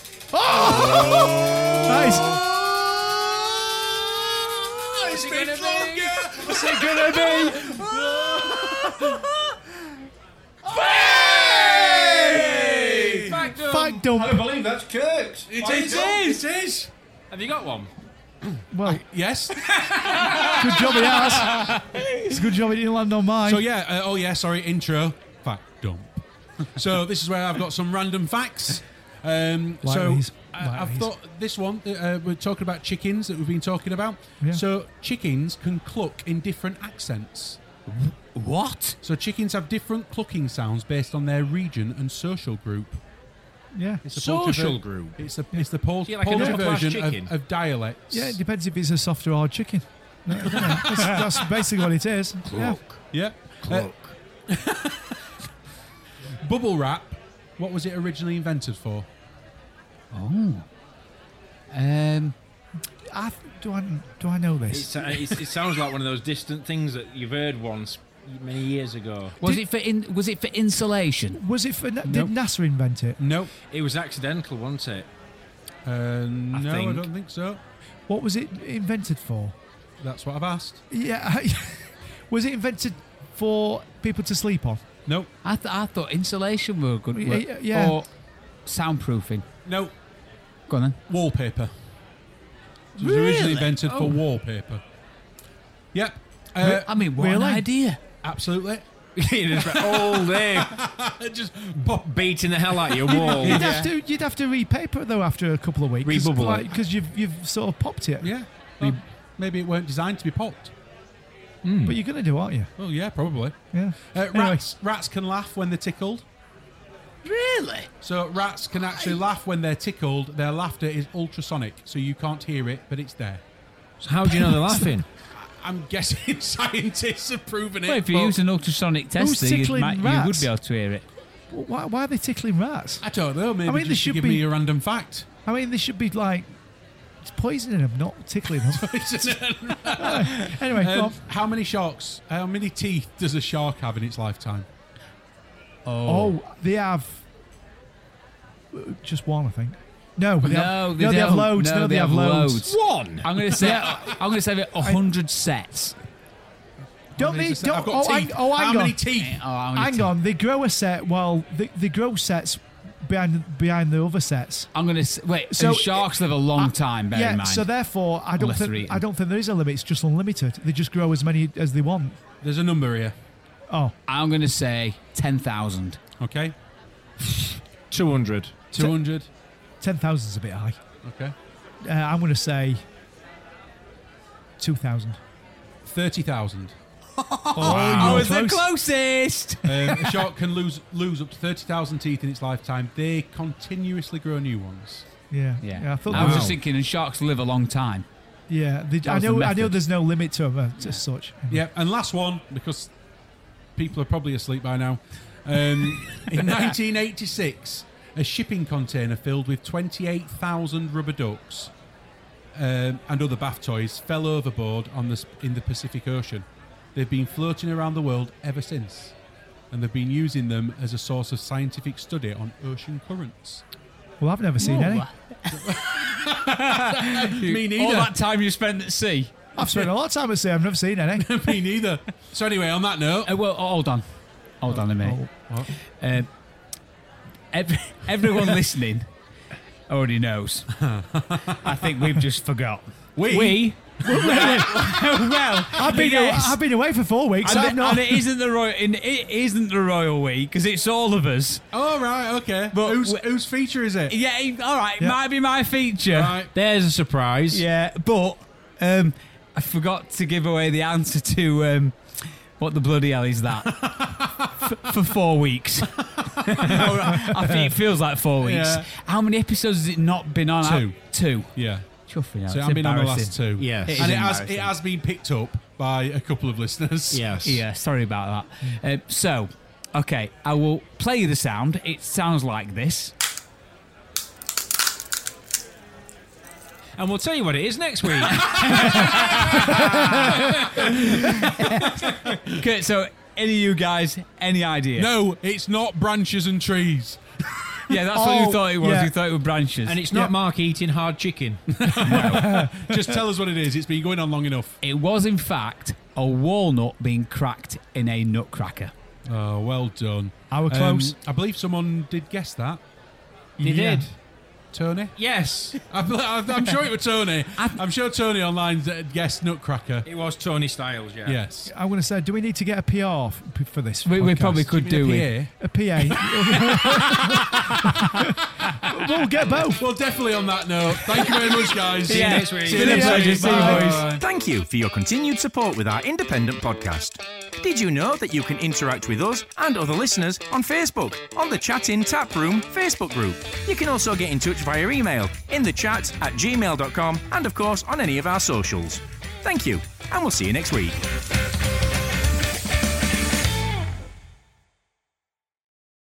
Nice. It's been stronger. What's it gonna be? Fact dump. I believe that's Kirk's. It is. It is. Have you got one? Well, Yes. good job he has. It's a good job he didn't land on mine. So yeah, sorry, intro. Fact dump. So this is where I've got some random facts. these. I've thought this one, we're talking about chickens that we've been talking about. Yeah. So chickens can cluck in different accents. What? So chickens have different clucking sounds based on their region and social group. Yeah. It's a Social group. It's the Polish like an upper-class version chicken? of dialects. Yeah, it depends if it's a soft or hard chicken. No, I don't know. That's basically what it is. Yeah. Yeah. Bubble wrap. What was it originally invented for? Do I know this? It sounds like one of those distant things that you've heard once many years ago. Was it for insulation? Was it for? Did NASA invent it? Nope. It was accidental, wasn't it? No, I think. don't think so. What was it invented for? That's what I've asked. Yeah. Was it invented for people to sleep on? Nope. I thought insulation were good. Yeah. Or soundproofing. Nope. Go on then. Wallpaper. It was originally invented for wallpaper. Yep. I mean, what an really? idea. Absolutely. All day Just beating the hell out of your wall. You'd have to repaper it though after a couple of weeks. Rebubble it. Because you've sort of popped it. yeah. Well, maybe it weren't designed to be popped. But you're gonna do, aren't you? Well, yeah, probably. Yeah. Anyway. Rats can laugh when they're tickled. Really? So rats can actually laugh when they're tickled. Their laughter is ultrasonic, so you can't hear it, but it's there. So how do you know they're laughing? I'm guessing scientists have proven it. Well, if you but use an ultrasonic tester, you tickling would rats? be able to hear it. Why are they tickling rats? I don't know. Maybe I mean, they just to should give be- me a random fact. I mean, they should be like it's poisoning them, not tickling them. Anyway, go on. How many teeth does a shark have in its lifetime? Oh, they have just one, I think. No, they No, have, they have don't. loads. No, they have loads. One. I'm going to say 100 sets. Don't they? I've Don't, got teeth. How hang many on. teeth? Hang on. They grow a set. Well, they grow sets behind the other sets. I'm going to wait. So So sharks live a long time. Bear in mind. So therefore, I don't Unless they're eaten. think there is a limit. It's just unlimited. They just grow as many as they want. There's a number here. Oh, I'm going to say 10,000. Okay. 200. 200. 10,000 is a bit high. Okay. I'm going to say 2,000. 30,000. I was the closest. A shark can lose up to 30,000 teeth in its lifetime. They continuously grow new ones. Yeah. Yeah. I thought. I was Wow. just thinking, and sharks live a long time. Yeah. was the I know method. there's no limit to them as such. Yeah, and last one, because people are probably asleep by now. In 1986, a shipping container filled with 28,000 rubber ducks and other bath toys fell overboard in the Pacific Ocean. They've been floating around the world ever since, and they've been using them as a source of scientific study on ocean currents. Well, I've never seen any. Me neither. All that time you spent at sea. I've spent a lot of time at sea. I've never seen any. Me neither. So anyway, on that note, Well, hold on a minute. what? Everyone listening already knows. I think we've just forgot. We? Well, I've been away for 4 weeks. I've not. and it isn't the royal we because it's all of us. Oh right, okay. But whose feature is it? Yeah, all right, Yeah. might be my feature. Right. There's a surprise. Yeah, but I forgot to give away the answer to what the bloody hell is that for 4 weeks. I think it feels like 4 weeks. Yeah. How many episodes has it not been on? 2. 2. Yeah. Chuffing out. So It's I've been on the embarrassing. last two. Yes. It is And it embarrassing. has been picked up by a couple of listeners. Yes. Yeah, sorry about that. So, okay, I will play you the sound. It sounds like this. And we'll tell you what it is next week. Okay, so any of you guys, any idea? No, it's not branches and trees. Yeah, that's what you Oh, thought it was. yeah. You thought it were branches. And it's not Mark eating hard chicken. Just tell us what it is. It's been going on long enough. It was, in fact, a walnut being cracked in a nutcracker. Oh, well done. I were close. I believe someone did guess that. You Yeah. did. Tony? Yes. I'm sure it was Tony. I'm sure Tony online guessed Nutcracker. It was Tony Styles, yeah. Yes. I'm going to say, do we need to get a PR for this? We podcast? probably could do it. A PA. We'll get both. Well, definitely on that note, thank you very much, guys. See you next week. It's been a pleasure. See you, boys. Thank you for your continued support with our independent podcast. Did you know that you can interact with us and other listeners on Facebook, on the Chat-In Tap Room Facebook group? You can also get in touch via email, inthechat@gmail.com, and of course on any of our socials. Thank you, and we'll see you next week.